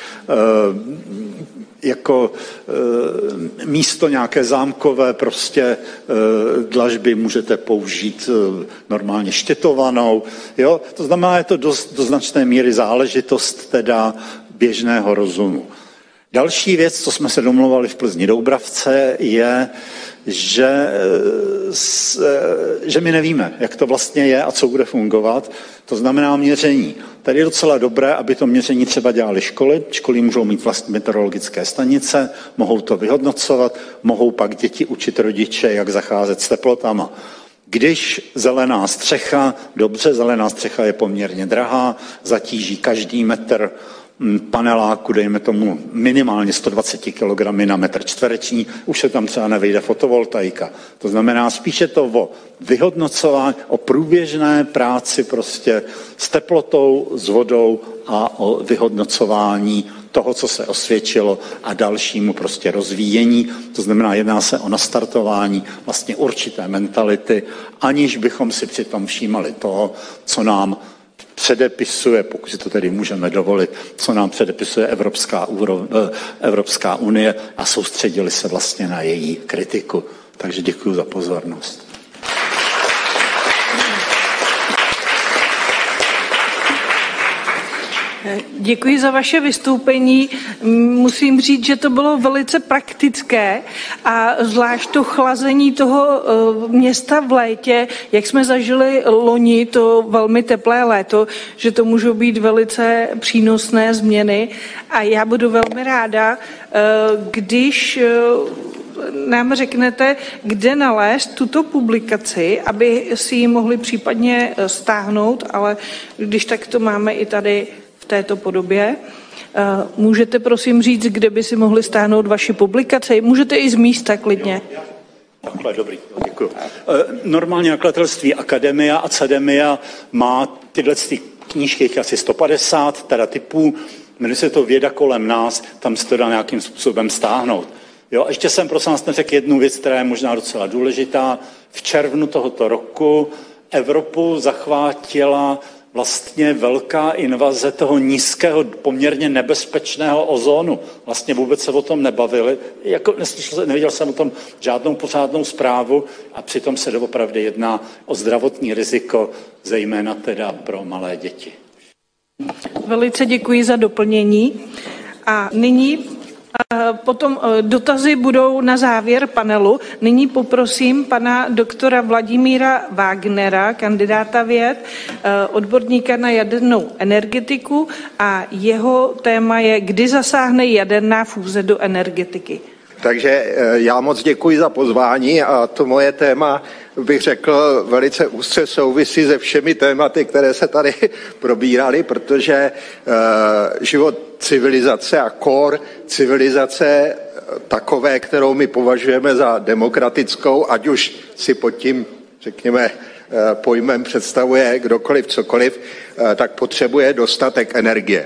E: jako místo nějaké zámkové prostě dlažby můžete použít normálně štětovanou. Jo? To znamená, je to do značné míry záležitost teda běžného rozumu. Další věc, co jsme se domluvali v Plzni Doubravce, je, že my nevíme, jak to vlastně je a co bude fungovat. To znamená měření. Tady je docela dobré, aby to měření třeba dělali školy. Školy můžou mít vlastní meteorologické stanice, mohou to vyhodnocovat, mohou pak děti učit rodiče, jak zacházet s teplotama. Když zelená střecha, dobře, zelená střecha je poměrně drahá, zatíží každý metr paneláku, dejme tomu minimálně 120 kg na metr čtvereční, už se tam třeba nevejde fotovoltaika. To znamená spíše to o vyhodnocování, o průběžné práci prostě s teplotou, s vodou a o vyhodnocování toho, co se osvědčilo a dalšímu prostě rozvíjení. To znamená, jedná se o nastartování vlastně určité mentality, aniž bychom si přitom všímali toho, co nám předepisuje, pokud si to tedy můžeme dovolit, co nám předepisuje Evropská unie a soustředili se vlastně na její kritiku. Takže děkuji za pozornost.
B: Děkuji za vaše vystoupení. Musím říct, že to bylo velice praktické a zvlášť to chlazení toho města v létě, jak jsme zažili loni, to velmi teplé léto, že to můžou být velice přínosné změny. A já budu velmi ráda, když nám řeknete, kde nalézt tuto publikaci, aby si ji mohli případně stáhnout, ale když tak to máme i tady v této podobě. Můžete prosím říct, kde by si mohli stáhnout vaši publikaci? Můžete i z místa klidně.
E: Takhle, dobrý, děkuji. Normálně nakladatelství Akademia a Cademia má tyhle knížky asi 150 teda typů, jmenuje se to Věda kolem nás, tam se to dá nějakým způsobem stáhnout. Jo, ještě jsem prosím vás neřekl jednu věc, která je možná docela důležitá. V červnu tohoto roku Evropu zachvátila vlastně velká invaze toho nízkého, poměrně nebezpečného ozónu. Vlastně vůbec se o tom nebavili. Neviděl jsem o tom žádnou pořádnou zprávu a přitom se doopravdy jedná o zdravotní riziko, zejména teda pro malé děti.
B: Velice děkuji za doplnění. A nyní potom dotazy budou na závěr panelu. Nyní poprosím pana doktora Vladimíra Wagnera, kandidáta věd, odborníka na jadernou energetiku a jeho téma je, kdy zasáhne jaderná fúze do energetiky.
F: Takže já moc děkuji za pozvání a to moje téma, bych řekl, velice úzce souvisí se všemi tématy, které se tady probíraly, protože život civilizace a core civilizace takové, kterou my považujeme za demokratickou, ať už si pod tím, řekněme, pojmem představuje kdokoliv cokoliv, tak potřebuje dostatek energie.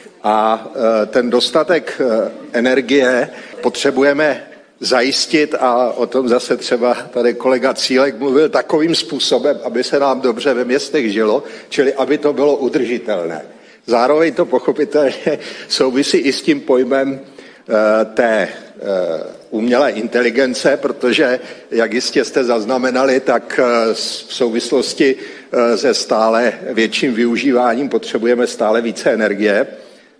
F: A ten dostatek energie potřebujeme zajistit a o tom zase třeba tady kolega Cílek mluvil takovým způsobem, aby se nám dobře ve městech žilo, čili aby to bylo udržitelné. Zároveň to pochopitelně souvisí i s tím pojmem té umělé inteligence, protože, jak jistě jste zaznamenali, tak v souvislosti se stále větším využíváním potřebujeme stále více energie.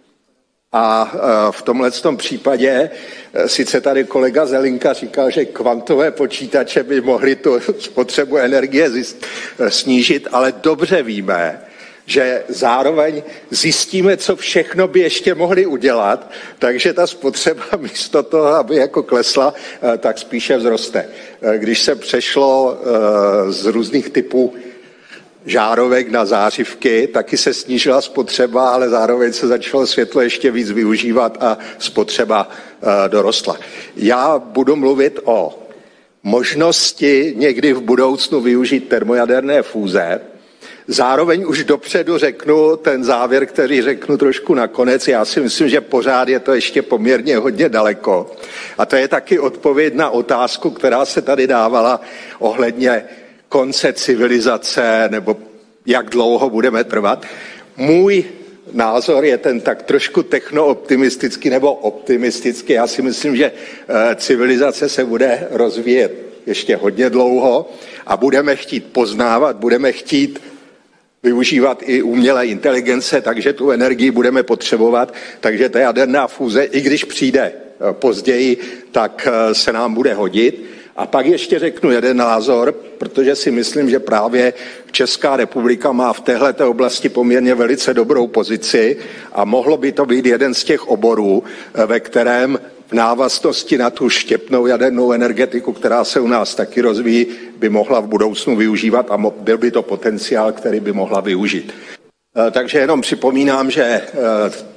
F: A v tomhletom případě sice tady kolega Zelinka říkal, že kvantové počítače by mohly tu spotřebu energie snížit, ale dobře víme, že zároveň zjistíme, co všechno by ještě mohli udělat, takže ta spotřeba místo toho, aby jako klesla, tak spíše vzroste. Když se přešlo z různých typů žárovek na zářivky, taky se snížila spotřeba, ale zároveň se začalo světlo ještě víc využívat a spotřeba dorostla. Já budu mluvit o možnosti někdy v budoucnu využít termojaderné fúze. Zároveň už dopředu řeknu ten závěr, který řeknu trošku nakonec. Já si myslím, že pořád je to ještě poměrně hodně daleko. A to je taky odpověď na otázku, která se tady dávala ohledně konce civilizace nebo jak dlouho budeme trvat. Můj názor je ten tak trošku technooptimistický nebo optimistický. Já si myslím, že civilizace se bude rozvíjet ještě hodně dlouho a budeme chtít poznávat, budeme chtít využívat i umělé inteligence, takže tu energii budeme potřebovat, takže ta jaderná fúze, i když přijde později, tak se nám bude hodit. A pak ještě řeknu jeden názor, protože si myslím, že právě Česká republika má v téhleté oblasti poměrně velice dobrou pozici a mohlo by to být jeden z těch oborů, ve kterém v návaznosti na tu štěpnou jadernou energetiku, která se u nás taky rozvíjí, by mohla v budoucnu využívat a byl by to potenciál, který by mohla využít. Takže jenom připomínám, že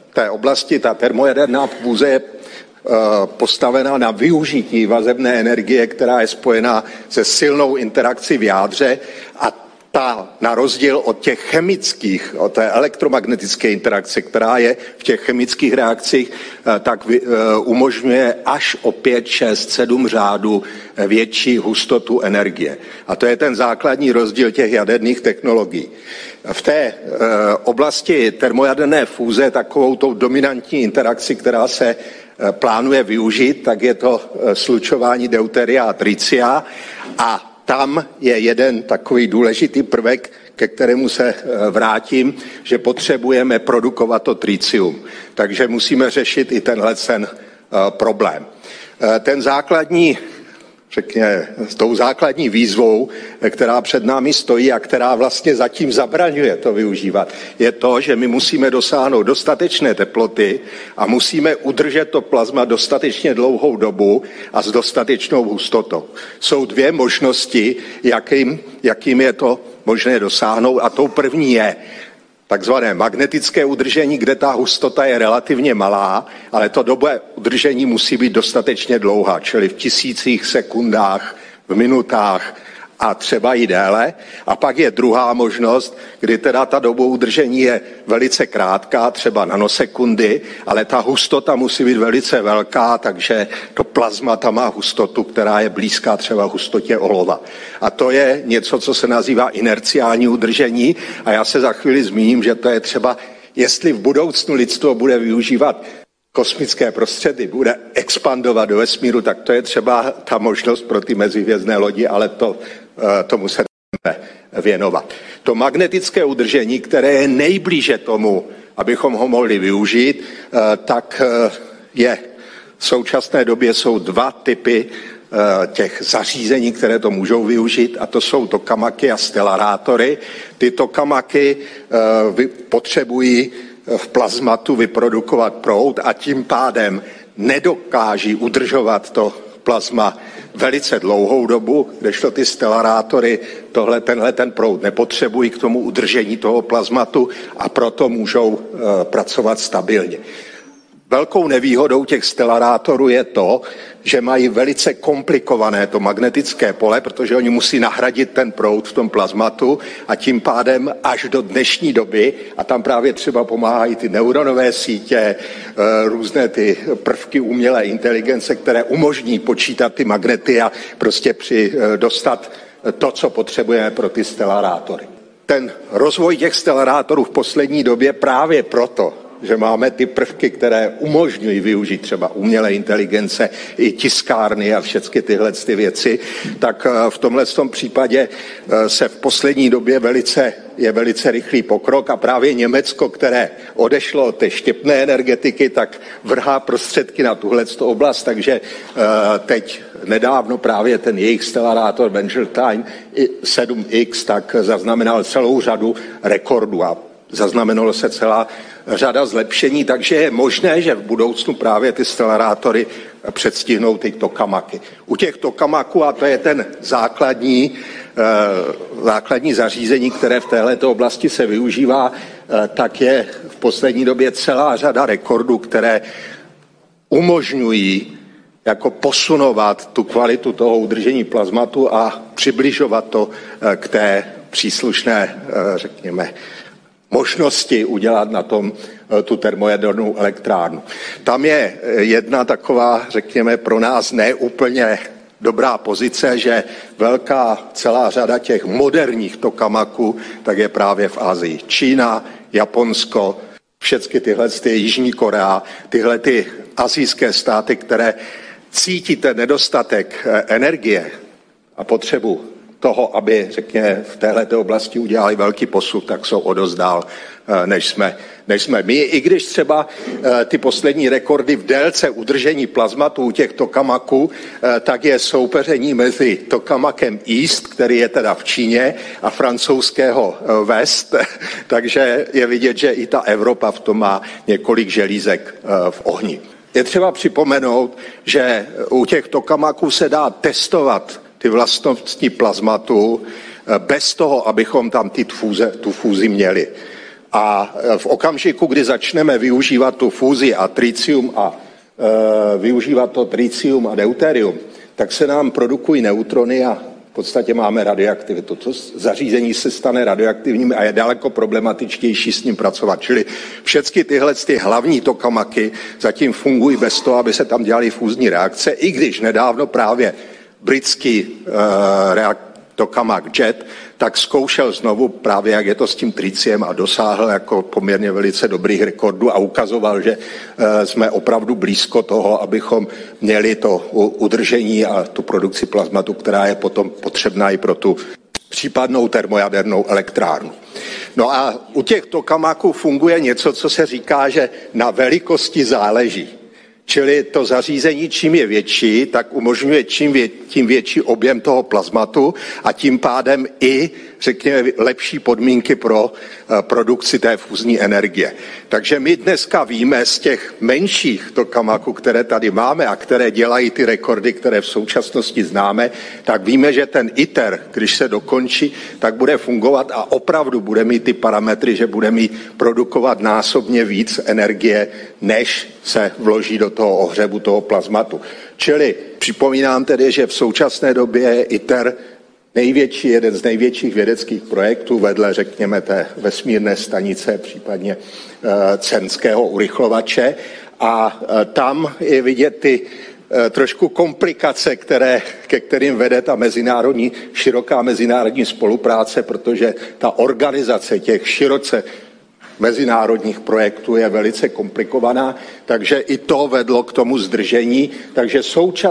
F: té oblasti, ta termojaderná fúze je postavená na využití vazebné energie, která je spojená se silnou interakcí v jádře a ta na rozdíl od těch chemických, od té elektromagnetické interakce, která je v těch chemických reakcích, tak umožňuje až o 5, 6, 7 řádů větší hustotu energie. A to je ten základní rozdíl těch jaderných technologií. V té oblasti termojaderné fúze takovou tou dominantní interakci, která se plánuje využít, tak je to slučování deuteria a tricia a tam je jeden takový důležitý prvek, ke kterému se vrátím, že potřebujeme produkovat to tritium. Takže musíme řešit i tenhle problém. Ten základní, řekněme, s tou základní výzvou, která před námi stojí a která vlastně zatím zabraňuje to využívat, je to, že my musíme dosáhnout dostatečné teploty a musíme udržet to plazma dostatečně dlouhou dobu a s dostatečnou hustotou. Jsou dvě možnosti, jakým je to možné dosáhnout, a tou první je takzvané magnetické udržení, kde ta hustota je relativně malá, ale to doba udržení musí být dostatečně dlouhá, čili v tisících sekundách, v minutách a třeba i déle. A pak je druhá možnost, kdy teda ta doba udržení je velice krátká, třeba nanosekundy, ale ta hustota musí být velice velká, takže to plazma tam má hustotu, která je blízká třeba hustotě olova. A to je něco, co se nazývá inerciální udržení a já se za chvíli zmíním, že to je třeba, jestli v budoucnu lidstvo bude využívat kosmické prostředky, bude expandovat do vesmíru, tak to je třeba ta možnost pro ty mezihvězdné lodi, ale tomu se nebudeme věnovat. To magnetické udržení, které je nejblíže tomu, abychom ho mohli využít, tak je v současné době jsou dva typy těch zařízení, které to můžou využít, a to jsou tokamaky a stelarátory. Ty tokamaky potřebují v plazmatu vyprodukovat proud a tím pádem nedokáží udržovat to plazma velice dlouhou dobu, kdežto ty stelarátory tenhle proud nepotřebují k tomu udržení toho plazmatu a proto můžou pracovat stabilně. Velkou nevýhodou těch stelarátorů je to, že mají velice komplikované to magnetické pole, protože oni musí nahradit ten proud v tom plazmatu a tím pádem až do dnešní doby, a tam právě třeba pomáhají ty neuronové sítě, různé ty prvky umělé inteligence, které umožní počítat ty magnety a prostě dostat to, co potřebujeme pro ty stelarátory. Ten rozvoj těch stelarátorů v poslední době právě proto, že máme ty prvky, které umožňují využít třeba umělé inteligence i tiskárny a všechny tyhle ty věci, tak v tomhle případě se v poslední době je velice rychlý pokrok a právě Německo, které odešlo od té štěpné energetiky, tak vrhá prostředky na tuhleto oblast, takže teď nedávno právě ten jejich stelarátor Bengeltine 7X tak zaznamenal celou řadu rekordů a zaznamenalo se celá řada zlepšení, takže je možné, že v budoucnu právě ty stelarátory předstihnou ty tokamaky. U těch tokamaků, a to je ten základní zařízení, které v této oblasti se využívá, tak je v poslední době celá řada rekordů, které umožňují jako posunovat tu kvalitu toho udržení plazmatu a přibližovat to k té příslušné, řekněme, možnosti udělat na tom tu termojadernou elektrárnu. Tam je jedna taková, řekněme, pro nás neúplně dobrá pozice, že celá řada těch moderních tokamaků, tak je právě v Asii. Čína, Japonsko, všechny tyhle Jižní Korea, tyhle ty asijské státy, které cítí ten nedostatek energie a potřebu toho, aby, řekněme, v této oblasti udělali velký posun, tak jsou odozdál, než jsme my. I když třeba ty poslední rekordy v délce udržení plazmatu u těch tokamaků, tak je soupeření mezi tokamakem East, který je teda v Číně, a francouzského West, takže je vidět, že i ta Evropa v tom má několik želízek v ohni. Je třeba připomenout, že u těch tokamaků se dá testovat ty vlastnosti plazmatu bez toho, abychom tam tu fúzi měli. A v okamžiku, kdy začneme využívat tu fúzi a tritium a využívat to tritium a deuterium, tak se nám produkují neutrony a v podstatě máme radioaktivitu. To zařízení se stane radioaktivním a je daleko problematičtější s ním pracovat. Čili všechny tyhle hlavní tokamaky zatím fungují bez toho, aby se tam dělaly fúzní reakce, i když nedávno právě britský tokamak JET tak zkoušel znovu právě, jak je to s tím triciem a dosáhl jako poměrně velice dobrých rekordů a ukazoval, že jsme opravdu blízko toho, abychom měli to udržení a tu produkci plazmatu, která je potom potřebná i pro tu případnou termojadernou elektrárnu. No a u těch tokamaků funguje něco, co se říká, že na velikosti záleží. Čili to zařízení, čím je větší, tak umožňuje tím větší objem toho plazmatu a tím pádem i, řekněme, lepší podmínky pro produkci té fúzní energie. Takže my dneska víme z těch menších tokamaků, které tady máme a které dělají ty rekordy, které v současnosti známe, tak víme, že ten ITER, když se dokončí, tak bude fungovat a opravdu bude mít ty parametry, že bude mít produkovat násobně víc energie, než se vloží do toho ohřevu toho plazmatu. Čili připomínám tedy, že v současné době je ITER jeden z největších vědeckých projektů vedle, řekněme, té vesmírné stanice, případně CERNského urychlovače. A tam je vidět ty trošku komplikace, ke kterým vede ta široká mezinárodní spolupráce, protože ta organizace těch široce mezinárodních projektů je velice komplikovaná, takže i to vedlo k tomu zdržení. Takže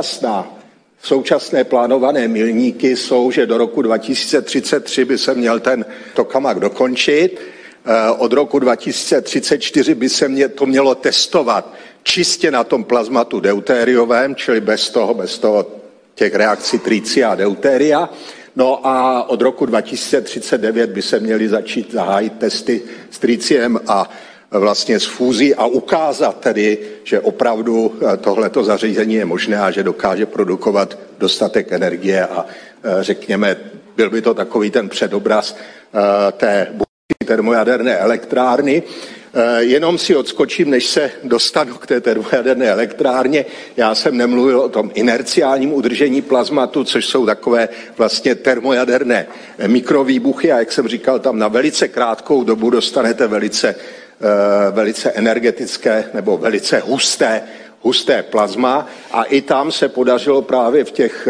F: současné plánované milníky jsou, že do roku 2033 by se měl ten tokamak dokončit. Od roku 2034 by se to mělo testovat čistě na tom plazmatu deutériovém, čili bez toho těch reakcí tritia a deutéria. No a od roku 2039 by se měly zahájit testy s triciem a vlastně s fúzí a ukázat tedy, že opravdu tohleto zařízení je možné a že dokáže produkovat dostatek energie a řekněme, byl by to takový ten předobraz té termojaderné elektrárny. Jenom si odskočím, než se dostanu k té termojaderné elektrárně. Já jsem nemluvil o tom inerciálním udržení plazmatu, což jsou takové vlastně termojaderné mikrovýbuchy a jak jsem říkal, tam na velice krátkou dobu dostanete velice energetické nebo velice husté plazma a i tam se podařilo právě v těch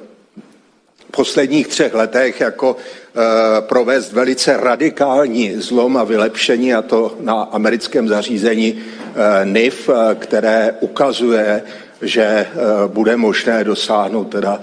F: posledních 3 letech jako provést velice radikální zlom a vylepšení, a to na americkém zařízení NIF, které ukazuje, že bude možné dosáhnout teda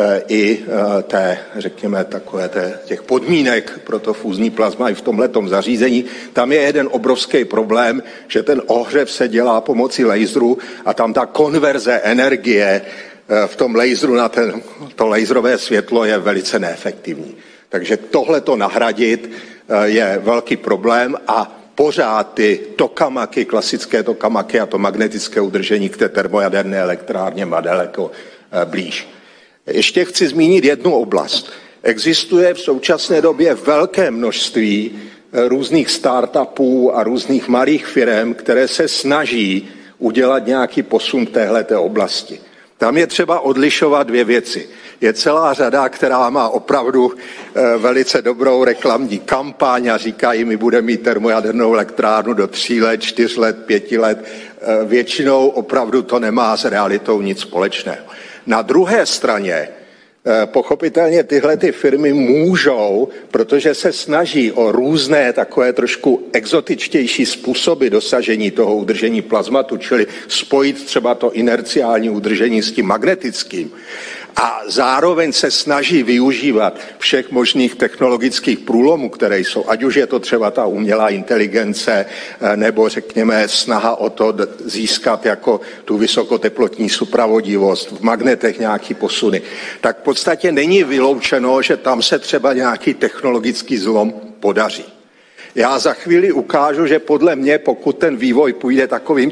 F: i řekněme, těch podmínek pro to fúzní plazma i v tomhletom zařízení. Tam je jeden obrovský problém, že ten ohřev se dělá pomocí laseru a tam ta konverze energie v tom laseru na to laserové světlo je velice neefektivní. Takže tohleto nahradit je velký problém a pořád ty tokamaky, klasické tokamaky a to magnetické udržení k té termojaderné elektrárně má daleko blíž. Ještě chci zmínit jednu oblast. Existuje v současné době velké množství různých startupů a různých malých firm, které se snaží udělat nějaký posun v téhleté oblasti. Tam je třeba odlišovat 2 věci. Je celá řada, která má opravdu velice dobrou reklamní kampaň a říkají, my budeme mít termojadernou elektrárnu do 3 let, 4 let, 5 let. Většinou opravdu to nemá s realitou nic společného. Na druhé straně pochopitelně tyhle ty firmy můžou, protože se snaží o různé takové trošku exotičtější způsoby dosažení toho udržení plazmatu, čili spojit třeba to inerciální udržení s tím magnetickým. A zároveň se snaží využívat všech možných technologických průlomů, které jsou, ať už je to třeba ta umělá inteligence, nebo řekněme snaha o to získat jako tu vysokoteplotní supravodivost, v magnetech nějaký posuny. Tak v podstatě není vyloučeno, že tam se třeba nějaký technologický zlom podaří. Já za chvíli ukážu, že podle mě, pokud ten vývoj půjde takovým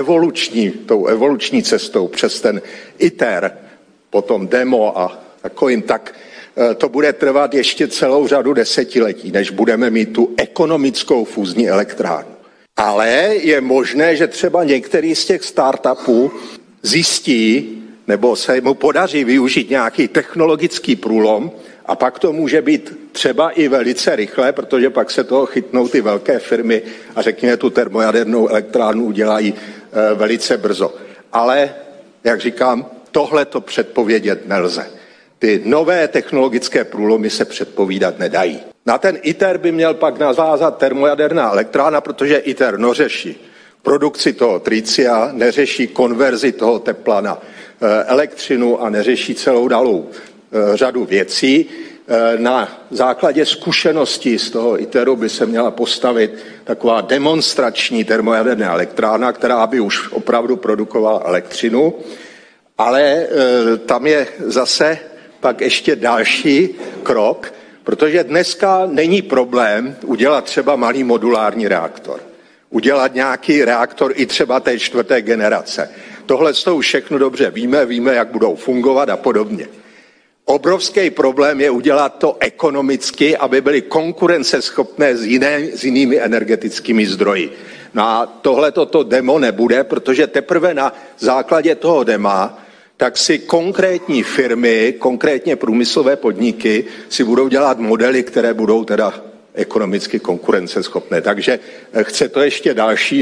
F: tou evoluční cestou přes ten ITER, potom demo a takovým, tak to bude trvat ještě celou řadu desetiletí, než budeme mít tu ekonomickou fúzní elektrárnu. Ale je možné, že třeba některý z těch startupů zjistí, nebo se mu podaří využít nějaký technologický průlom a pak to může být třeba i velice rychle, protože pak se toho chytnou ty velké firmy a řekněme tu termojadernou elektrárnu udělají velice brzo. Ale, jak říkám, tohle to předpovědět nelze. Ty nové technologické průlomy se předpovídat nedají. Na ten ITER by měl pak navázat termojaderná elektrárna, protože ITER neřeší produkci toho tricia, neřeší konverzi toho tepla na elektřinu a neřeší celou dalou řadu věcí. Na základě zkušeností z toho ITERu by se měla postavit taková demonstrační termojaderná elektrárna, která by už opravdu produkovala elektřinu, ale tam je zase pak ještě další krok, protože dneska není problém udělat třeba malý modulární reaktor. Udělat nějaký reaktor i třeba té 4. generace. Tohle z toho všechno dobře víme, jak budou fungovat a podobně. Obrovský problém je udělat to ekonomicky, aby byly konkurenceschopné s jinými energetickými zdroji. No a tohle toto demo nebude, protože teprve na základě toho dema tak si konkrétní firmy, konkrétně průmyslové podniky si budou dělat modely, které budou teda ekonomicky konkurenceschopné. Takže chce to ještě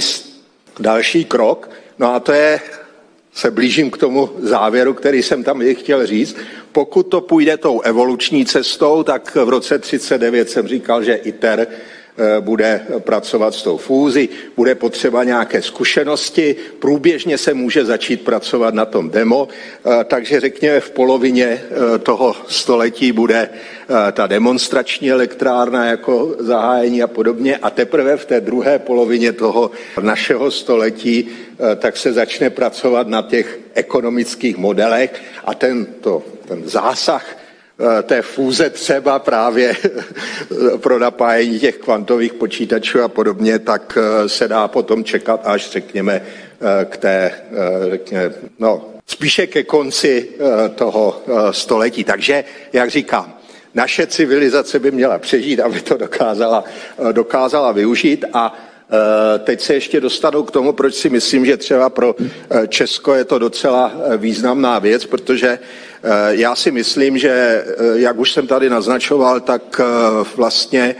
F: další krok. No a to je, se blížím k tomu závěru, který jsem tam chtěl říct. Pokud to půjde tou evoluční cestou, tak v roce 1939 jsem říkal, že ITER bude pracovat s tou fúzí, bude potřeba nějaké zkušenosti, průběžně se může začít pracovat na tom demo, takže řekněme v polovině toho století bude ta demonstrační elektrárna jako zahájení a podobně a teprve v té druhé polovině toho našeho století tak se začne pracovat na těch ekonomických modelech a ten zásah té fúze třeba právě pro napájení těch kvantových počítačů a podobně, tak se dá potom čekat až řekněme k té, spíše ke konci toho století. Takže, jak říkám, naše civilizace by měla přežít, aby to dokázala využít a teď se ještě dostanu k tomu, proč si myslím, že třeba pro Česko je to docela významná věc, protože já si myslím, že, jak už jsem tady naznačoval, tak vlastně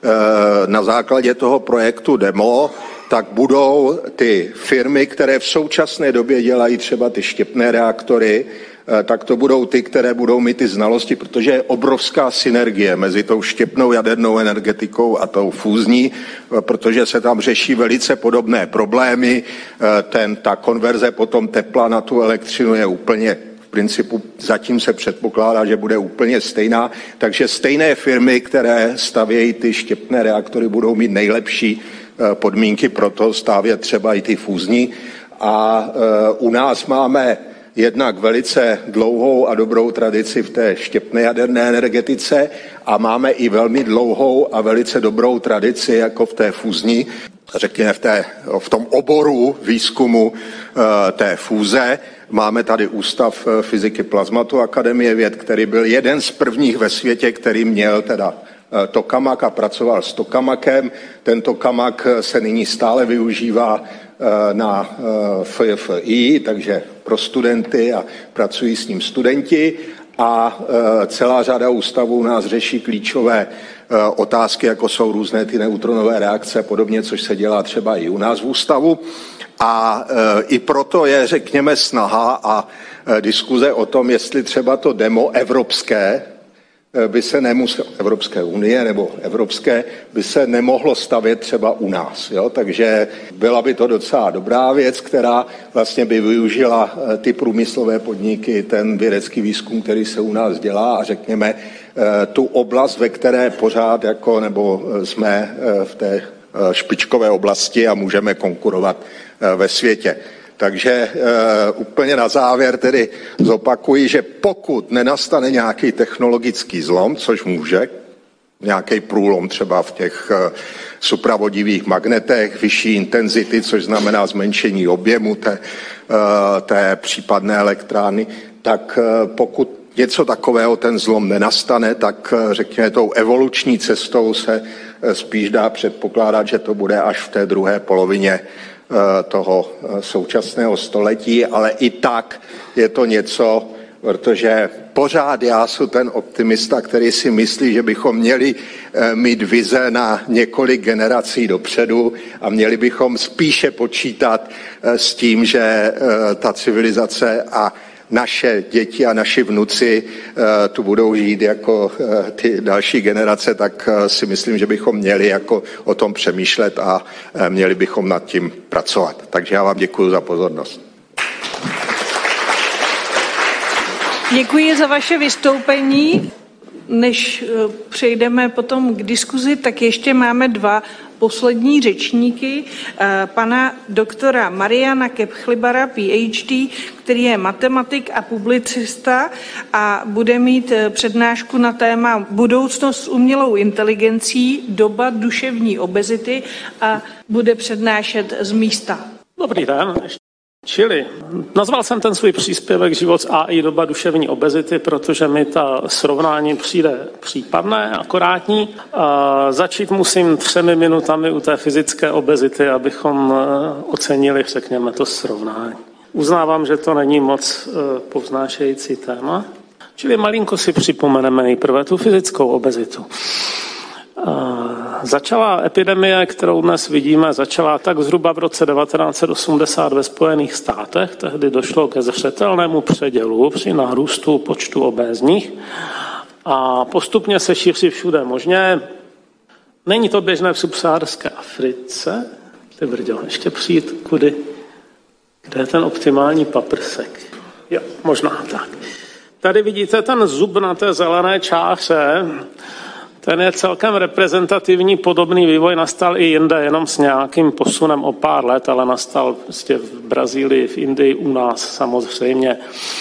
F: na základě toho projektu DEMO, tak budou ty firmy, které v současné době dělají třeba ty štěpné reaktory, tak to budou ty, které budou mít ty znalosti, protože je obrovská synergie mezi tou štěpnou jadernou energetikou a tou fúzní, protože se tam řeší velice podobné problémy. Ta konverze potom tepla na tu elektřinu je úplně v principu zatím se předpokládá, že bude úplně stejná, takže stejné firmy, které stavějí ty štěpné reaktory, budou mít nejlepší podmínky pro to stavět třeba i ty fúzní. A u nás máme jednak velice dlouhou a dobrou tradici v té štěpné jaderné energetice a máme i velmi dlouhou a velice dobrou tradici jako v té fúzní, řekněme v tom oboru výzkumu té fúze. Máme tady Ústav fyziky plazmatu Akademie věd, který byl jeden z prvních ve světě, který měl teda tokamak a pracoval s tokamakem. Ten tokamak se nyní stále využívá na FFI, takže pro studenty a pracují s ním studenti a celá řada ústavů u nás řeší klíčové otázky, jako jsou různé ty neutronové reakce a podobně, což se dělá třeba i u nás v ústavu. A i proto je, řekněme, snaha a diskuze o tom, jestli třeba to demo evropské by se nemuselo, Evropské unie nebo evropské, by se nemohlo stavět třeba u nás. Jo? Takže byla by to docela dobrá věc, která vlastně by využila ty průmyslové podniky, ten vědecký výzkum, který se u nás dělá a řekněme tu oblast, ve které pořád nebo jsme v té špičkové oblasti a můžeme konkurovat ve světě. Takže úplně na závěr tedy zopakuji, že pokud nenastane nějaký technologický zlom, což může, nějaký průlom třeba v těch supravodivých magnetech, vyšší intenzity, což znamená zmenšení objemu té případné elektrárny, tak pokud něco takového, ten zlom nenastane, tak řekněme tou evoluční cestou se spíš dá předpokládat, že to bude až v té druhé polovině toho současného století, ale i tak je to něco, protože pořád já jsem ten optimista, který si myslí, že bychom měli mít vize na několik generací dopředu a měli bychom spíše počítat s tím, že ta civilizace a naše děti a naši vnuci tu budou žít jako ty další generace, tak si myslím, že bychom měli jako o tom přemýšlet a měli bychom nad tím pracovat. Takže já vám děkuji za pozornost.
B: Děkuji za vaše vystoupení. Než přejdeme potom k diskuzi, tak ještě máme dva poslední řečníky. Pana doktora Mariana Kepchlibara, PhD, který je matematik a publicista a bude mít přednášku na téma Budoucnost s umělou inteligencí, doba duševní obezity a bude přednášet z místa.
G: Dobrý den. Čili nazval jsem ten svůj příspěvek Život z AI, doba duševní obezity, protože mi ta srovnání přijde případné, akorátní. Začít musím 3 minutami u té fyzické obezity, abychom ocenili, řekněme, to srovnání. Uznávám, že to není moc povznášející téma, čili malinko si připomeneme nejprve tu fyzickou obezitu. Začala epidemie, kterou dnes vidíme, začala tak zhruba v roce 1980 ve Spojených státech. Tehdy došlo ke zřetelnému předělu při nárůstu počtu obézních a postupně se šíří všude možně. Není to běžné v subsaharské Africe. Ty brďo, ještě přijít kudy? Kde je ten optimální paprsek? Jo, možná tak. Tady vidíte ten zub na té zelené čáře. Ten je celkem reprezentativní, podobný vývoj nastal i jinde, jenom s nějakým posunem o pár let, ale nastal prostě v Brazílii, v Indii, u nás samozřejmě.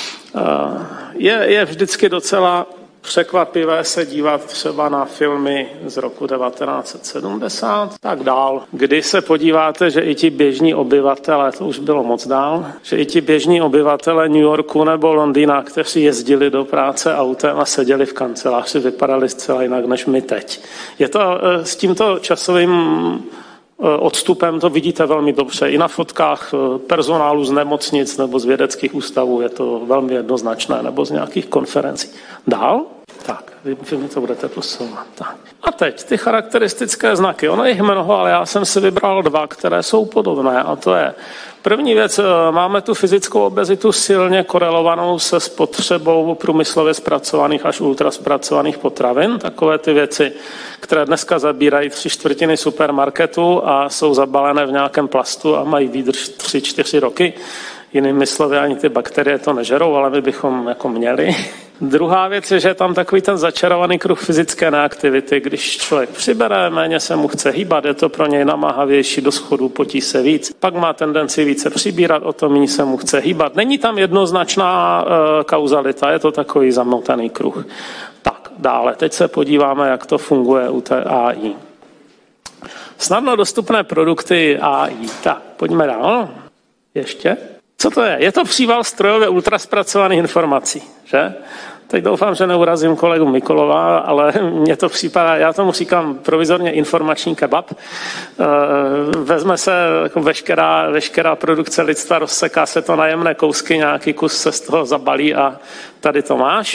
G: Je vždycky docela překvapivé se dívat třeba na filmy z roku 1970, tak dál. Kdy se podíváte, že i ti běžní obyvatele, to už bylo moc dál, že i ti běžní obyvatele New Yorku nebo Londýna, kteří jezdili do práce autem a seděli v kanceláři, vypadali zcela jinak než my teď. Je to s tímto časovým odstupem to vidíte velmi dobře. I na fotkách personálu z nemocnic nebo z vědeckých ústavů je to velmi jednoznačné, nebo z nějakých konferencí. Dál? Tak, vy mi to budete posouvat. Tak. A teď ty charakteristické znaky. Ono je jich mnoho, ale já jsem si vybral 2, které jsou podobné. A to je první věc, máme tu fyzickou obezitu silně korelovanou se spotřebou průmyslově zpracovaných až ultraspracovaných potravin. Takové ty věci, které dneska zabírají 3/4 supermarketu a jsou zabalené v nějakém plastu a mají výdrž 3-4 roky. Jinými slovy, ani ty bakterie to nežerou, ale my bychom jako měli. Druhá věc je, že je tam takový ten začarovaný kruh fyzické neaktivity. Když člověk přibere, méně se mu chce hýbat, je to pro něj namáhavější, do schodů potí se víc, pak má tendenci více přibírat, o to méně se mu chce hýbat. Není tam jednoznačná kauzalita, je to takový zamotaný kruh. Tak, dále, teď se podíváme, jak to funguje u té AI. Snadno dostupné produkty AI. Tak, pojďme dál. Ještě? Co to je? Je to příval strojově ultraspracovaných informací, že? Teď doufám, že neurazím kolegu Mikolova, ale mně to připadá, já tomu říkám provizorně informační kebab. Vezme se jako veškerá produkce lidstva, rozseká se to na jemné kousky, nějaký kus se z toho zabalí a tady to máš.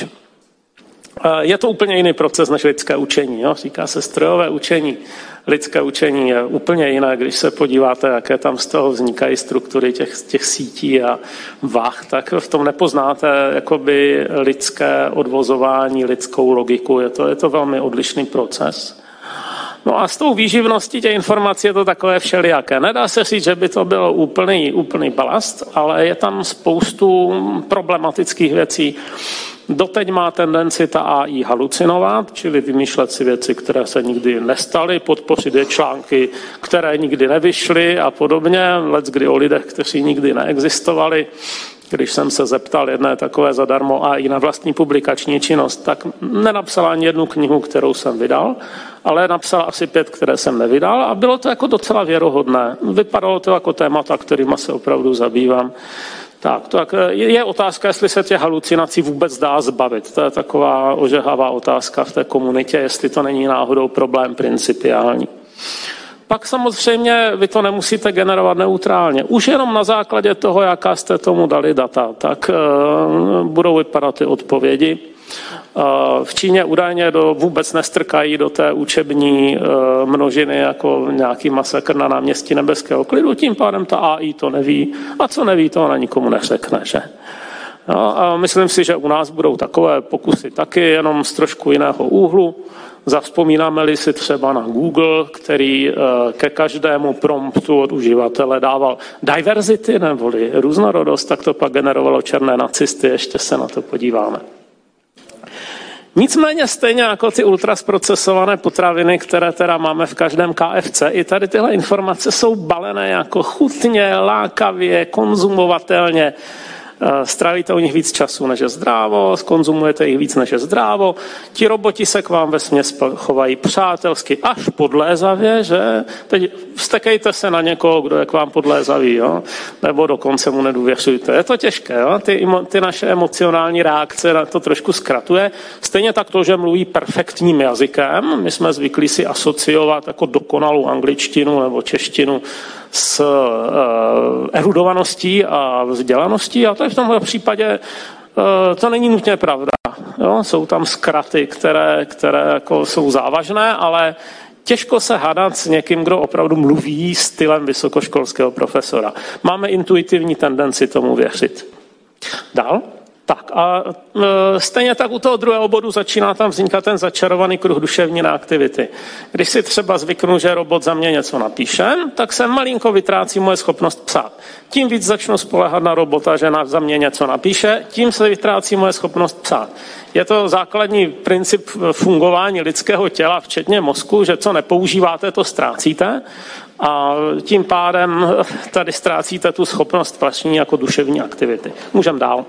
G: Je to úplně jiný proces než lidské učení. Jo? Říká se strojové učení. Lidské učení je úplně jiné, když se podíváte, jaké tam z toho vznikají struktury těch sítí a vah, tak v tom nepoznáte jakoby lidské odvozování, lidskou logiku. Je to velmi odlišný proces. No a s tou výživností těch informací je to takové všelijaké. Nedá se říct, že by to byl úplný balast, ale je tam spoustu problematických věcí. Doteď má tendenci ta AI halucinovat, čili vymýšlet si věci, které se nikdy nestaly, podpořit je články, které nikdy nevyšly a podobně, leckdy o lidech, kteří nikdy neexistovali. Když jsem se zeptal jedné takové zadarmo AI na vlastní publikační činnost, tak nenapsala ani jednu knihu, kterou jsem vydal, ale napsala asi 5, které jsem nevydal a bylo to jako docela věrohodné. Vypadalo to jako témata, kterýma se opravdu zabývám. Tak je otázka, jestli se těch halucinací vůbec dá zbavit. To je taková ožehavá otázka v té komunitě, jestli to není náhodou problém principiální. Pak samozřejmě vy to nemusíte generovat neutrálně. Už jenom na základě toho, jaká jste tomu dali data, tak budou vypadat ty odpovědi. V Číně údajně vůbec nestrkají do té učební množiny jako nějaký masakr na náměstí nebeského klidu, tím pádem ta AI to neví a co neví, to ona nikomu neřekne, že? No, a myslím si, že u nás budou takové pokusy taky, jenom z trošku jiného úhlu. Zavzpomínáme-li si třeba na Google, který ke každému promptu od uživatele dával diversity neboli různorodost, tak to pak generovalo černé nacisty, ještě se na to podíváme. Nicméně stejně jako ty ultrasprocesované potraviny, které teda máme v každém KFC, i tady tyhle informace jsou balené jako chutně, lákavě, konzumovatelně. Strávíte u nich víc času, než je zdrávo, konzumujete jich víc, než je zdrávo. Ti roboti se k vám vesměs chovají přátelsky, až podlézavě, že? Teď vztekejte se na někoho, kdo je k vám podlézavý, jo? Nebo dokonce mu nedůvěřujte. Je to těžké, jo? Ty naše emocionální reakce na to trošku zkratuje. Stejně tak to, že mluví perfektním jazykem. My jsme zvyklí si asociovat jako dokonalou angličtinu nebo češtinu s erudovaností a vzdělaností, a to je v tomhle případě to není nutně pravda. Jo? Jsou tam zkraty, které jako jsou závažné, ale těžko se hádat s někým, kdo opravdu mluví stylem vysokoškolského profesora. Máme intuitivní tendenci tomu věřit. Dál? Tak a stejně tak u toho druhého bodu začíná tam vznikat ten začarovaný kruh duševní neaktivity. Když si třeba zvyknu, že robot za mě něco napíše, tak se malinko vytrácí moje schopnost psát. Tím víc začnu spoléhat na robota, že za mě něco napíše, tím se vytrácí moje schopnost psát. Je to základní princip fungování lidského těla, včetně mozku, že co nepoužíváte, to ztrácíte. A tím pádem tady ztrácíte tu schopnost vlastní jako duševní aktivity. Můžeme dál.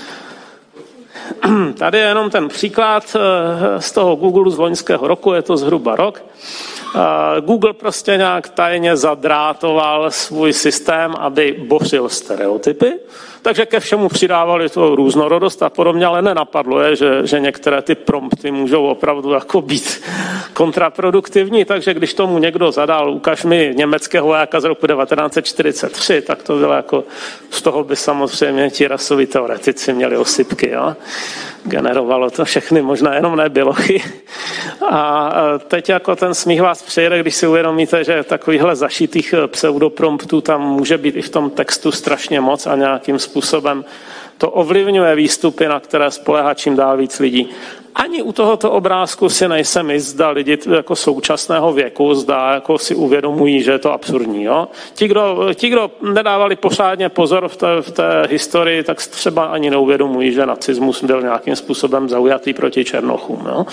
G: Tady je jenom ten příklad z toho Google z loňského roku, je to zhruba rok. Google prostě nějak tajně zadrátoval svůj systém, aby bořil stereotypy, takže ke všemu přidávali tu různorodost a podobně, ale nenapadlo je, že některé ty prompty můžou opravdu jako být kontraproduktivní, takže když tomu někdo zadal, ukaž mi německého vojáka z roku 1943, tak to bylo jako, z toho by samozřejmě ti rasoví teoretici měli osypky, jo? Generovalo to všechny, možná jenom ne bělochy. A teď jako ten smích vás přejde, když si uvědomíte, že takovýchhle zašitých pseudopromptů tam může být i v tom textu strašně moc a nějakým způsobem to ovlivňuje výstupy, na které spoléhá čím dál víc lidí. Ani u tohoto obrázku si nejsem jist, zda lidi jako současného věku zda jako si uvědomují, že je to absurdní. Jo? Ti, kdo nedávali pořádně pozor v té historii, tak třeba ani neuvědomují, že nacismus byl nějakým způsobem zaujatý proti černochům. Jo?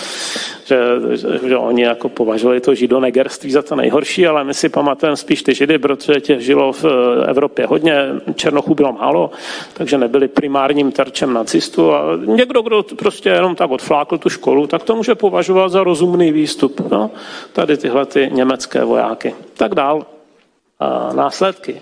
G: Že oni jako považovali to židonegerství za to nejhorší, ale my si pamatujeme spíš ty židy, protože těch žilo v Evropě hodně, černochů bylo málo, takže nebyli primárním terčem nacistů. A někdo, kdo prostě jenom tak odflákl tu školu, tak to může považovat za rozumný výstup. No? Tady tyhle ty německé vojáky. Tak dál. Následky.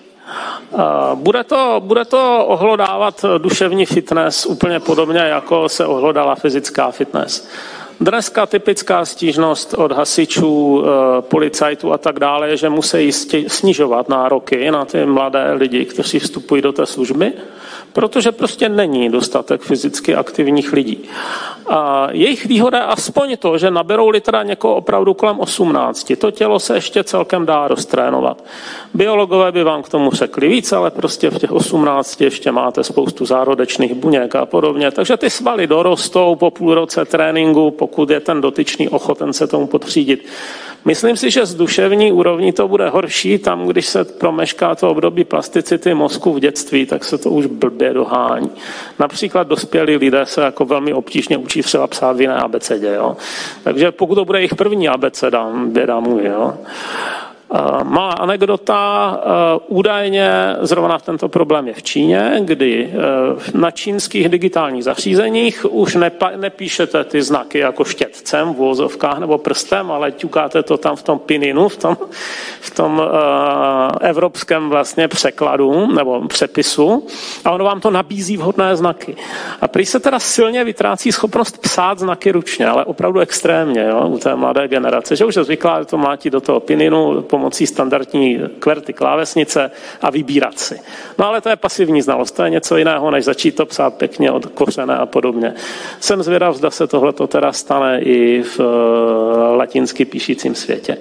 G: Bude to ohlodávat duševní fitness úplně podobně, jako se ohlodala fyzická fitness. Dneska typická stížnost od hasičů, policajtů a tak dále je, že musí snižovat nároky na ty mladé lidi, kteří vstupují do té služby, protože prostě není dostatek fyzicky aktivních lidí. A jejich výhoda je aspoň to, že naberou-li teda někoho opravdu kolem 18. To tělo se ještě celkem dá roztrénovat. Biologové by vám k tomu řekli víc, ale prostě v těch 18 ještě máte spoustu zárodečných buněk a podobně. Takže ty svaly dorostou po půl roce tréninku, pokud je ten dotyčný ochoten se tomu podřídit. Myslím si, že z duševní úrovní to bude horší. Tam, když se promešká to období plasticity mozku v dětství, tak se to už blbě dohání. Například dospělí lidé se jako velmi obtížně učí třeba psát v jiné abecedě. Jo? Takže pokud to bude jejich první abeceda, běda můj. Jo? Malá anekdota, údajně zrovna tento problém je v Číně, kdy na čínských digitálních zařízeních už nepíšete ty znaky jako štětcem v uvozovkách nebo prstem, ale ťukáte to tam v tom pininu, v tom evropském vlastně překladu nebo přepisu a ono vám to nabízí vhodné znaky. A prý se teda silně vytrácí schopnost psát znaky ručně, ale opravdu extrémně, jo, u té mladé generace, že už je zvyklá to mlátit do toho pininu pomocí standardní QWERTY klávesnice a vybírat si. No ale to je pasivní znalost, to je něco jiného, než začít to psát pěkně od kořene a podobně. Jsem zvědav, zda se tohleto teda stane i v latinsky píšícím světě.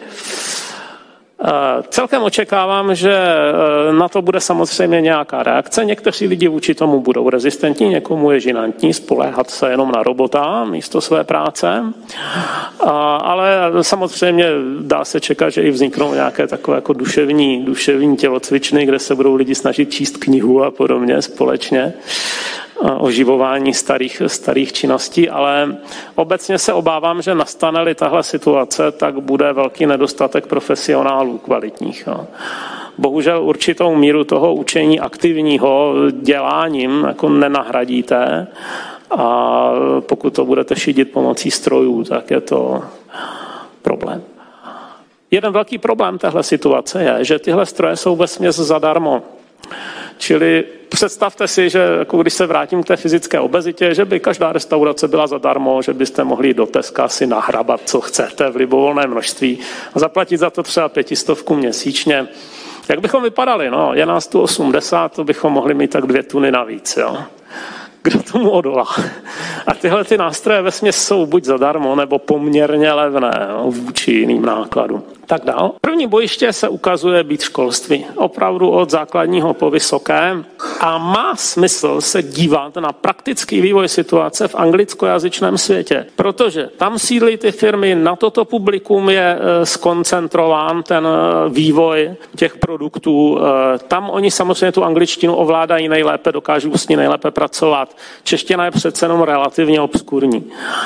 G: Celkem očekávám, že na to bude samozřejmě nějaká reakce. Někteří lidi vůči tomu budou rezistentní, někomu je žinantní spoléhat se jenom na robota místo své práce. Ale samozřejmě dá se čekat, že i vzniknou nějaké takové jako duševní tělocvičny, kde se budou lidi snažit číst knihu a podobně společně. Oživování starých činností, ale obecně se obávám, že nastane-li tahle situace, tak bude velký nedostatek profesionálů kvalitních. Bohužel určitou míru toho učení aktivního děláním jako nenahradíte a pokud to budete šidit pomocí strojů, tak je to problém. Jeden velký problém téhle situace je, že tyhle stroje jsou vesměs zadarmo. Čili představte si, že jako když se vrátím k té fyzické obezitě, že by každá restaurace byla zadarmo, že byste mohli do Teska si nahrabat, co chcete v libovolné množství a zaplatit za to třeba 500 měsíčně. Jak bychom vypadali? No, je nás tu 80, to bychom mohli mít tak 2 tuny navíc. Jo? Kdo tomu odolá? A tyhle ty nástroje vesměs jsou buď zadarmo, nebo poměrně levné vůči jiným nákladům. Tak dál. První bojiště se ukazuje být školství. Opravdu od základního po vysoké. A má smysl se dívat na praktický vývoj situace v anglickojazyčném světě. Protože tam sídlí ty firmy, na toto publikum je skoncentrován ten vývoj těch produktů. Tam oni samozřejmě tu angličtinu ovládají nejlépe, dokážou s ní nejlépe pracovat. Čeština je přece jenom relativně obskurní.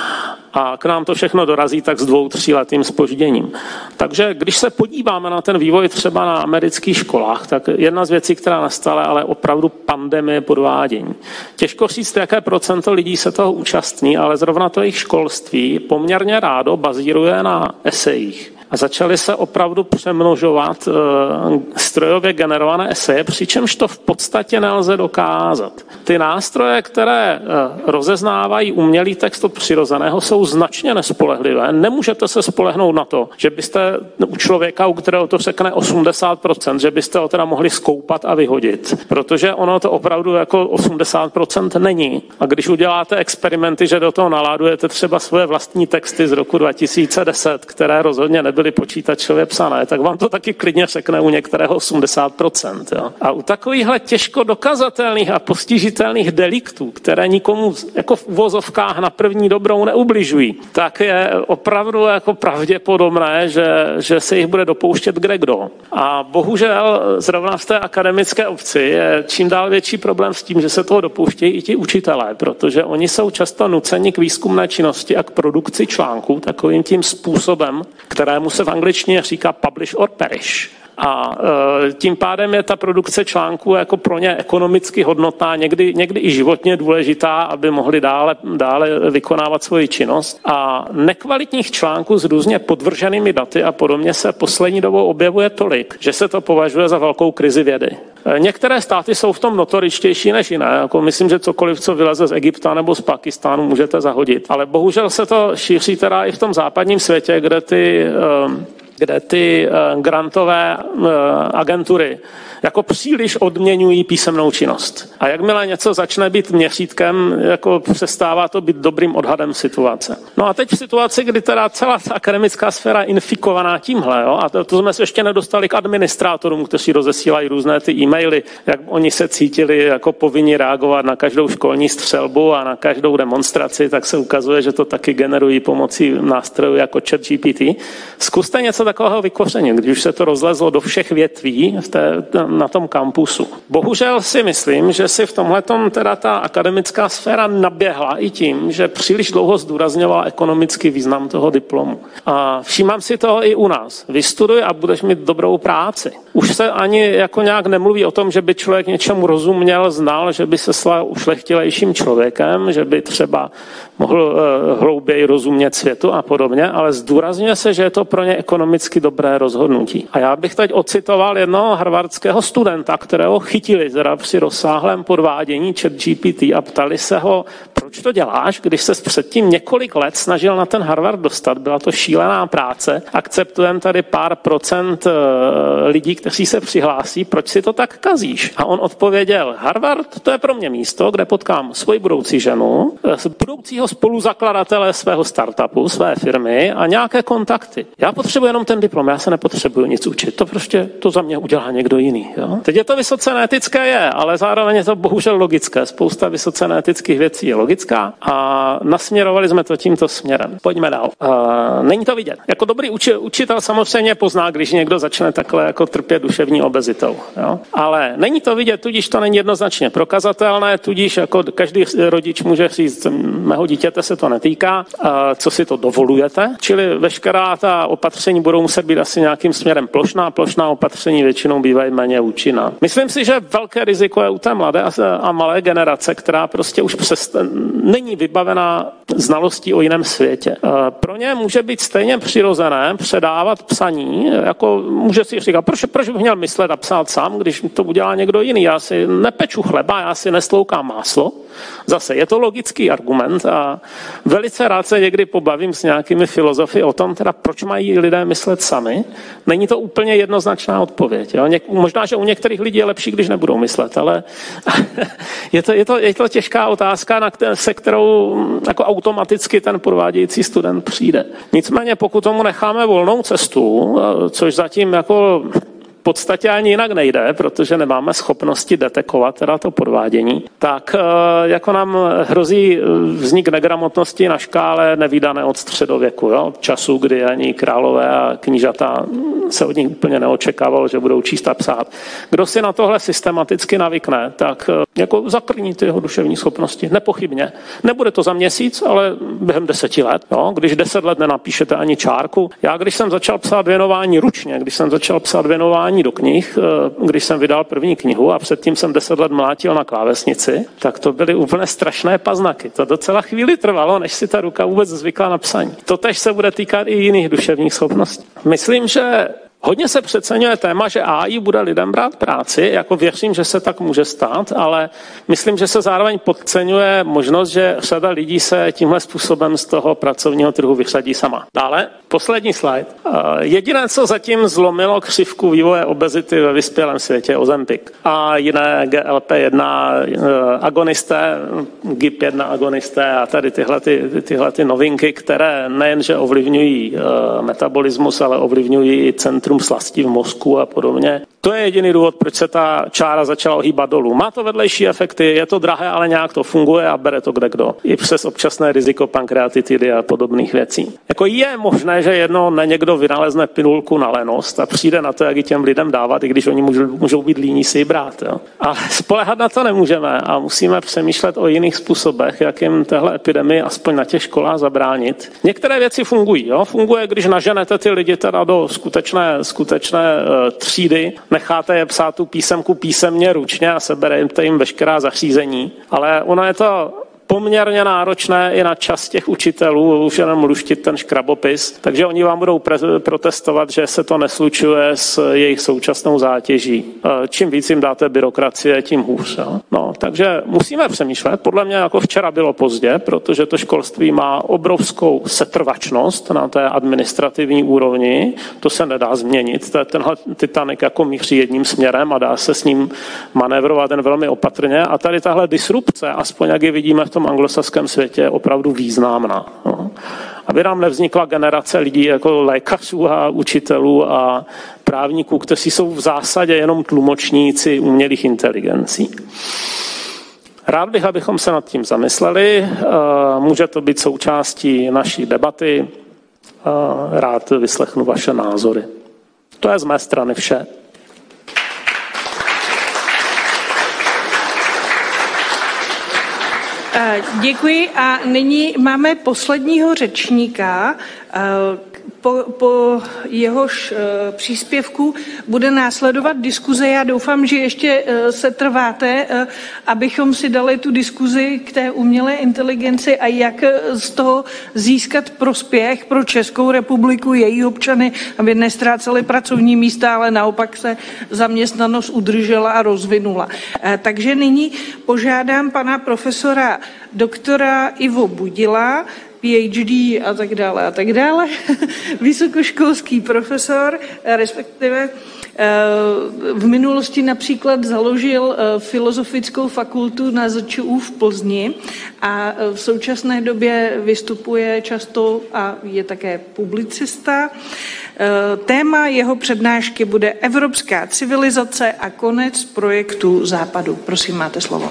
G: A k nám to všechno dorazí tak s 2-3 letým zpožděním. Takže když se podíváme na ten vývoj třeba na amerických školách, tak jedna z věcí, která nastala, ale opravdu pandemie podvádění. Těžko říct, jaké procento lidí se toho účastní, ale zrovna to jejich školství poměrně rádo bazíruje na esejích. A začaly se opravdu přemnožovat strojově generované eseje, přičemž to v podstatě nelze dokázat. Ty nástroje, které rozeznávají umělý text od přirozeného, jsou značně nespolehlivé. Nemůžete se spolehnout na to, že byste u člověka, u kterého to řekne 80%, že byste ho teda mohli skoupat a vyhodit. Protože ono to opravdu jako 80% není. A když uděláte experimenty, že do toho naládujete třeba svoje vlastní texty z roku 2010, které rozhodně nebyly počítačově psané, tak vám to taky klidně řekne u některého 80%. Jo. A u takovýchhle těžko dokazatelných a postižitelných deliktů, které nikomu jako v uvozovkách na první dobrou neubližují, tak je opravdu jako pravděpodobné, že se jich bude dopouštět kdekdo. A bohužel zrovna v té akademické obci je čím dál větší problém s tím, že se toho dopouštějí i ti učitelé, protože oni jsou často nuceni k výzkumné činnosti a k produkci článků takovým tím způsobem, kterému se v angličtině říká publish or perish. A tím pádem je ta produkce článků jako pro ně ekonomicky hodnotná, někdy i životně důležitá, aby mohli dále vykonávat svoji činnost. A nekvalitních článků s různě podvrženými daty a podobně se poslední dobou objevuje tolik, že se to považuje za velkou krizi vědy. Některé státy jsou v tom notoričtější než jiné. Jako myslím, že cokoliv, co vyleze z Egypta nebo z Pakistánu, můžete zahodit. Ale bohužel se to šíří teda i v tom západním světě, kde ty grantové agentury jako příliš odměňují písemnou činnost. A jakmile něco začne být měřítkem, jako přestává to být dobrým odhadem situace. No a teď v situaci, kdy teda celá ta akademická sféra je infikovaná tímhle, jo, a to jsme se ještě nedostali k administrátorům, kteří rozesílají různé ty e-maily, jak oni se cítili jako povinni reagovat na každou školní střelbu a na každou demonstraci, tak se ukazuje, že to taky generují pomocí nástrojů jako ChatGPT. Zkuste něco něco takového vykořenit, když už se to rozlezlo do všech větví na tom kampusu. Bohužel si myslím, že si v tomhletom teda ta akademická sféra naběhla i tím, že příliš dlouho zdůrazňovala ekonomický význam toho diplomu. A všímám si toho i u nás. Vystuduj a budeš mít dobrou práci. Už se ani jako nějak nemluví o tom, že by člověk něčemu rozuměl, znal, že by se stal ušlechtilejším člověkem, že by třeba mohl hlouběji rozumět světu a podobně, ale zdůrazňuje se, že je to pro ně ekonomicky dobré rozhodnutí. A já bych teď ocitoval jednoho harvardského studenta, kterého chytili teda při rozsáhlém podvádění ChatGPT a ptali se ho, proč to děláš, když ses předtím několik let snažil na ten Harvard dostat, byla to šílená práce, akceptujeme tady pár procent lidí, kteří se přihlásí, proč si to tak kazíš? A on odpověděl, Harvard, to je pro mě místo, kde potkám svoji budoucí ženu, budoucího spoluzakladatele svého startupu, své firmy a nějaké kontakty. Já potřebuji jenom ten diplom, já se nepotřebuji nic učit, to za mě udělá někdo jiný. Jo? Teď je to vysoce neetické, ale zároveň je to bohužel logické. Spousta vysoce neetických věcí je logická a nasměrovali jsme to tímto směrem. Pojďme dál. Není to vidět. Jako dobrý učitel samozřejmě pozná, když někdo začne takhle jako trpět duševní obezitou. Jo? Ale není to vidět, tudíž to není jednoznačně prokazatelné, tudíž jako každý rodič může říct, mého dítěte se to netýká, co si to dovolujete, čili veškerá ta opatření budou muset být asi nějakým směrem plošná opatření většinou bývají méně účinná. Myslím si, že velké riziko je u té mladé a malé generace, která prostě už není vybavená znalostí o jiném světě. Pro ně může být stejně přirozené předávat psaní, jako může si říkat, proč bych měl myslet a psát sám, když to udělá někdo jiný. Já si nepeču chleba, já si nesloukám máslo. Zase je to logický argument a velice rád se někdy pobavím s nějakými filozofy o tom, teda proč mají lidé myslet sami. Není to úplně jednoznačná odpověď. Jo? Možná, že u některých lidí je lepší, když nebudou myslet, ale je to těžká otázka, se kterou jako automaticky ten podvádějící student přijde. Nicméně pokud tomu necháme volnou cestu, což zatím jako v podstatě ani jinak nejde, protože nemáme schopnosti detekovat teda to podvádění, tak jako nám hrozí vznik negramotnosti na škále nevídané od středověku, jo? Od času, kdy ani králové a knížata se od nich úplně neočekávalo, že budou číst a psát. Kdo si na tohle systematicky navykne, tak jako zakrní ty jeho duševní schopnosti, nepochybně. Nebude to za měsíc, ale během 10 let. Jo? Když 10 let nenapíšete ani čárku. Já když jsem začal psát věnování ručně, když jsem začal psát věnování do knih, když jsem vydal první knihu a předtím jsem 10 let mlátil na klávesnici, tak to byly úplně strašné paznaky. To docela chvíli trvalo, než si ta ruka vůbec zvykla na psaní. Totéž se bude týkat i jiných duševních schopností. Myslím, že hodně se přeceňuje téma, že AI bude lidem brát práci, jako věřím, že se tak může stát, ale myslím, že se zároveň podceňuje možnost, že řada lidí se tímhle způsobem z toho pracovního trhu vyřadí sama. Dále, poslední slide. Jediné, co zatím zlomilo křivku vývoje obezity ve vyspělém světě, je Ozempic a jiné GLP-1 agonisté, GIP-1 agonisté a tady tyhle novinky, které nejenže ovlivňují metabolismus, ale ovlivňují i centrum slastí v mozku a podobně. To je jediný důvod, proč se ta čára začala ohýbat dolů. Má to vedlejší efekty, je to drahé, ale nějak to funguje a bere to kdekdo. I přes občasné riziko pankreatitidy a podobných věcí. Jako je možné, že jedno někdo vynalezne pilulku na lenost a přijde na to, jak ji těm lidem dávat, i když oni můžou být líní si ji brát. Jo? Ale spoléhat na to nemůžeme a musíme přemýšlet o jiných způsobech, jak jim téhle epidemii aspoň na těch školách zabránit. Některé věci fungují. Jo? Funguje, když naženete ty lidi teda do skutečné třídy, necháte je psát tu písemku písemně, ručně a seberete jim veškerá zařízení. Ale ono je to poměrně náročné i na čas těch učitelů, už jenom luštit ten škrabopis, takže oni vám budou protestovat, že se to neslučuje s jejich současnou zátěží. Čím víc jim dáte byrokracie, tím hůř. Jo? No, takže musíme přemýšlet. Podle mě jako včera bylo pozdě, protože to školství má obrovskou setrvačnost na té administrativní úrovni. To se nedá změnit. Tenhle Titanic jako míří jedním směrem a dá se s ním manévrovat jen velmi opatrně. A tady tahle disrupce, aspoň jak ji vidíme v tom anglosaském světě, je opravdu významná. No. Aby nám nevznikla generace lidí jako lékařů a učitelů a právníků, kteří jsou v zásadě jenom tlumočníci umělých inteligencí. Rád bych, abychom se nad tím zamysleli. Může to být součástí naší debaty. Rád vyslechnu vaše názory. To je z mé strany vše.
B: Děkuji a nyní máme posledního řečníka. Po jehož příspěvku bude následovat diskuze. Já doufám, že ještě se trváte, abychom si dali tu diskuzi k té umělé inteligenci a jak z toho získat prospěch pro Českou republiku, její občany, aby nestráceli pracovní místa, ale naopak se zaměstnanost udržela a rozvinula. Takže nyní požádám pana profesora doktora Ivo Budila, PhD a tak dále, vysokoškolský profesor, respektive v minulosti například založil filozofickou fakultu na ZČU v Plzni a v současné době vystupuje často a je také publicista. Téma jeho přednášky bude Evropská civilizace a konec projektu Západu. Prosím, máte slovo.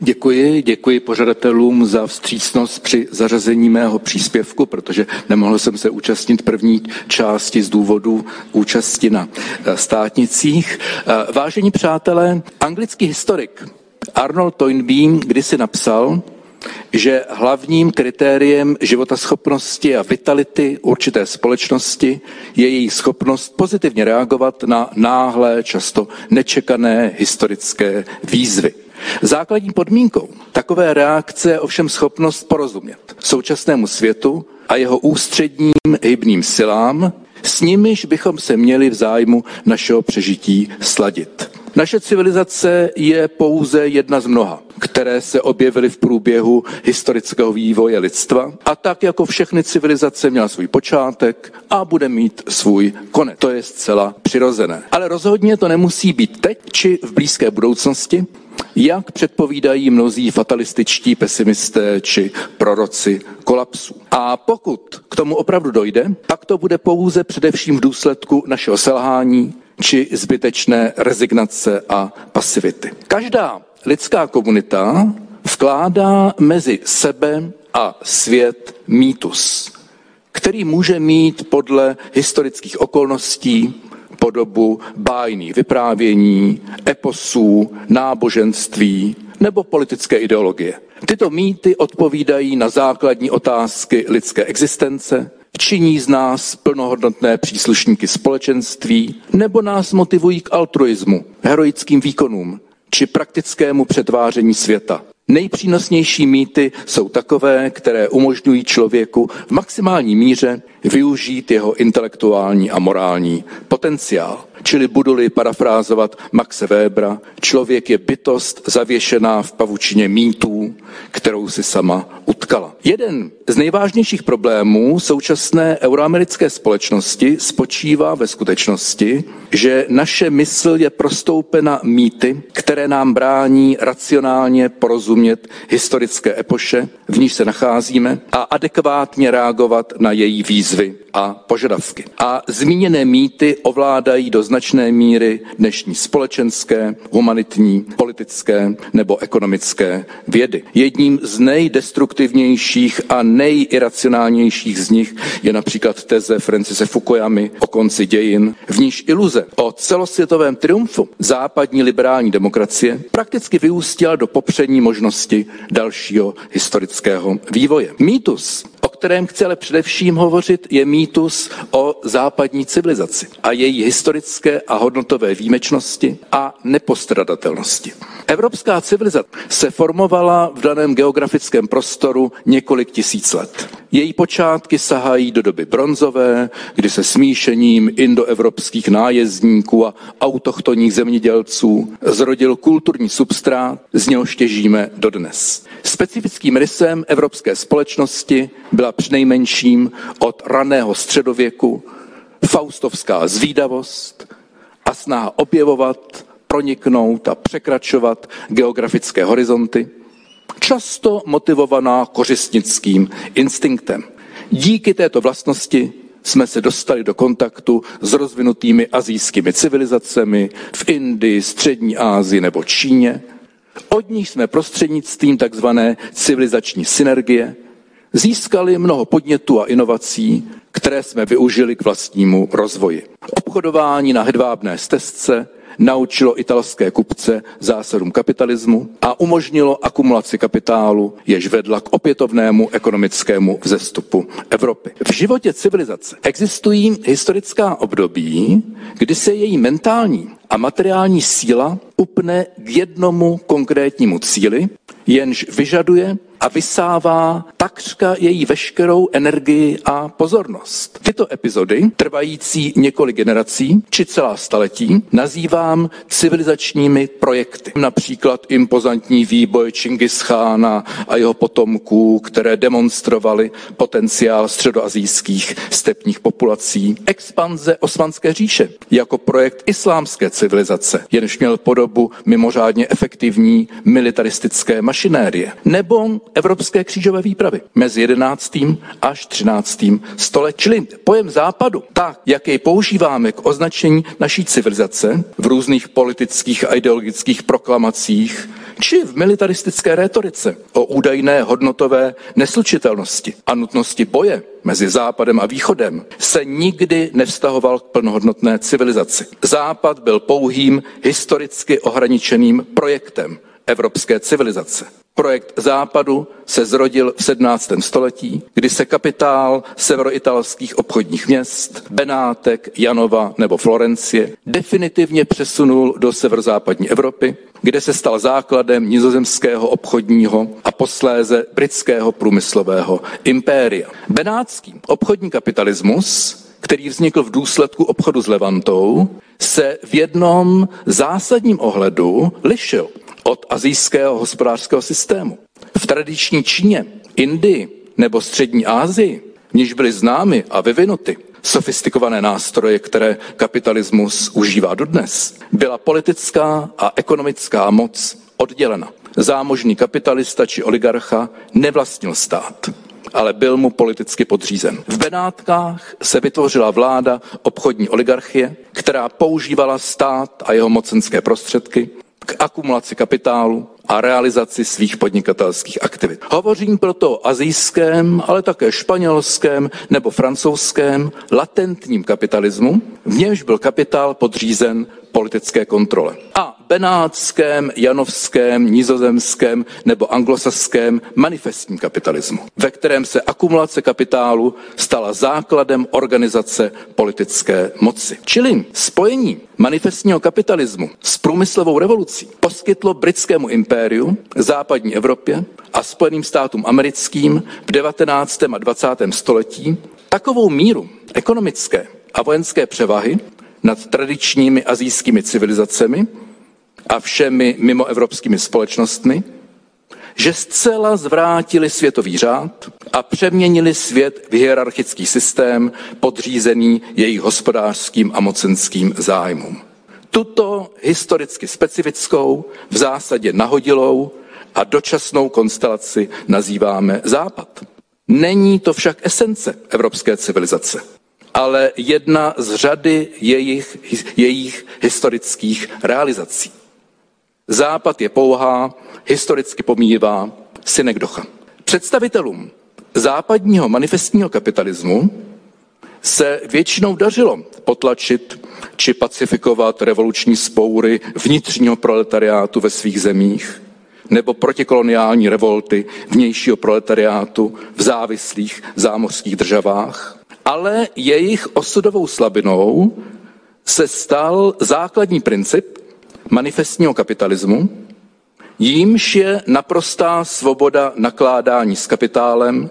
H: Děkuji pořadatelům za vstřícnost při zařazení mého příspěvku, protože nemohl jsem se účastnit první části z důvodu účasti na státnicích. Vážení přátelé, anglický historik Arnold Toynbee kdysi napsal, že hlavním kritériem životaschopnosti a vitality určité společnosti je její schopnost pozitivně reagovat na náhlé, často nečekané historické výzvy. Základní podmínkou takové reakce je ovšem schopnost porozumět současnému světu a jeho ústředním hybným silám, s nimiž bychom se měli v zájmu našeho přežití sladit. Naše civilizace je pouze jedna z mnoha, které se objevily v průběhu historického vývoje lidstva a tak jako všechny civilizace měla svůj počátek a bude mít svůj konec. To je zcela přirozené. Ale rozhodně to nemusí být teď či v blízké budoucnosti, jak předpovídají mnozí fatalističtí pesimisté či proroci kolapsu. A pokud k tomu opravdu dojde, pak to bude pouze především v důsledku našeho selhání či zbytečné rezignace a pasivity. Každá lidská komunita vkládá mezi sebe a svět mýtus, který může mít podle historických okolností podobu bájných vyprávění, eposů, náboženství nebo politické ideologie. Tyto mýty odpovídají na základní otázky lidské existence, činí z nás plnohodnotné příslušníky společenství nebo nás motivují k altruismu, heroickým výkonům či praktickému přetváření světa. Nejpřínosnější mýty jsou takové, které umožňují člověku v maximální míře využít jeho intelektuální a morální potenciál. Čili budu-li parafrázovat Maxe Webera, člověk je bytost zavěšená v pavučině mýtů, kterou si sama utkala. Jeden z nejvážnějších problémů současné euroamerické společnosti spočívá ve skutečnosti, že naše mysl je prostoupena mýty, které nám brání racionálně porozumět historické epoše, v níž se nacházíme, a adekvátně reagovat na její výzvy a požadavky. A zmíněné mýty ovládají do značné míry dnešní společenské, humanitní, politické nebo ekonomické vědy. Jedním z nejdestruktivnějších a nejiracionálnějších z nich je například teze Francise Fukuyamy o konci dějin, v níž iluze o celosvětovém triumfu západní liberální demokracie prakticky vyústila do popření možnosti dalšího historického vývoje. Mýtus, o kterém chci ale především hovořit, je mýtus o západní civilizaci a její historické a hodnotové výjimečnosti a nepostradatelnosti. Evropská civilizace se formovala v daném geografickém prostoru několik tisíc let. Její počátky sahají do doby bronzové, kdy se smíšením indoevropských nájezdníků a autochtonních zemědělců zrodil kulturní substrát, z něhož těžíme dodnes. Specifickým rysem evropské společnosti byla přinejmenším od raného středověku faustovská zvídavost a snaha objevovat, proniknout a překračovat geografické horizonty, často motivovaná kořistnickým instinktem. Díky této vlastnosti jsme se dostali do kontaktu s rozvinutými asijskými civilizacemi v Indii, Střední Asii nebo Číně. Od nich jsme prostřednictvím takzvané civilizační synergie získali mnoho podnětů a inovací, které jsme využili k vlastnímu rozvoji. Obchodování na hedvábné stezce naučilo italské kupce zásadům kapitalismu a umožnilo akumulaci kapitálu, jež vedla k opětovnému ekonomickému vzestupu Evropy. V životě civilizace existují historická období, kdy se její mentální a materiální síla upne k jednomu konkrétnímu cíli, jenž vyžaduje a vysává takřka její veškerou energii a pozornost. Tyto epizody, trvající několik generací či celá staletí, nazývám civilizačními projekty. Například impozantní výboj Čingischána a jeho potomků, které demonstrovaly potenciál středoasijských stepních populací. Expanze Osmanské říše jako projekt islámské civilizace, jenž měl podobu mimořádně efektivní militaristické mašinérie. Nebo evropské křížové výpravy mezi 11. až 13. století. Čili pojem západu, tak jak jej používáme k označení naší civilizace v různých politických a ideologických proklamacích či v militaristické rétorice o údajné hodnotové neslučitelnosti a nutnosti boje mezi Západem a Východem, se nikdy nevztahoval k plnohodnotné civilizaci. Západ byl pouhým historicky ohraničeným projektem evropské civilizace. Projekt Západu se zrodil v 17. století, kdy se kapitál severoitalských obchodních měst, Benátek, Janova nebo Florencie definitivně přesunul do severozápadní Evropy, kde se stal základem nizozemského obchodního a posléze britského průmyslového impéria. Benátský obchodní kapitalismus, který vznikl v důsledku obchodu s Levantou, se v jednom zásadním ohledu lišil od asijského hospodářského systému. V tradiční Číně, Indii nebo střední Asii, v níž byly známy a vyvinuty sofistikované nástroje, které kapitalismus užívá dodnes, byla politická a ekonomická moc oddělena. Zámožný kapitalista či oligarcha nevlastnil stát, ale byl mu politicky podřízen. V Benátkách se vytvořila vláda obchodní oligarchie, která používala stát a jeho mocenské prostředky k akumulaci kapitálu a realizaci svých podnikatelských aktivit. Hovořím proto o asijském, ale také španělském nebo francouzském latentním kapitalismu, v němž byl kapitál podřízen politické kontrole. A benátském, janovském, nizozemském nebo anglosaském manifestním kapitalismu, ve kterém se akumulace kapitálu stala základem organizace politické moci. Čili spojení manifestního kapitalismu s průmyslovou revolucí poskytlo britskému impériu, západní Evropě a Spojeným státům americkým v 19. a 20. století takovou míru ekonomické a vojenské převahy nad tradičními asijskými civilizacemi a všemi mimoevropskými společnostmi, že zcela zvrátili světový řád a přeměnili svět v hierarchický systém podřízený jejich hospodářským a mocenským zájmům. Tuto historicky specifickou, v zásadě nahodilou a dočasnou konstelaci nazýváme Západ. Není to však esence evropské civilizace, ale jedna z řady jejich historických realizací. Západ je pouhá, historicky pomíjivá synekdocha. Představitelům západního manifestního kapitalismu se většinou dařilo potlačit či pacifikovat revoluční vzpoury vnitřního proletariátu ve svých zemích nebo protikoloniální revolty vnějšího proletariátu v závislých zámořských državách, ale jejich osudovou slabinou se stal základní princip manifestního kapitalismu, jímž je naprostá svoboda nakládání s kapitálem,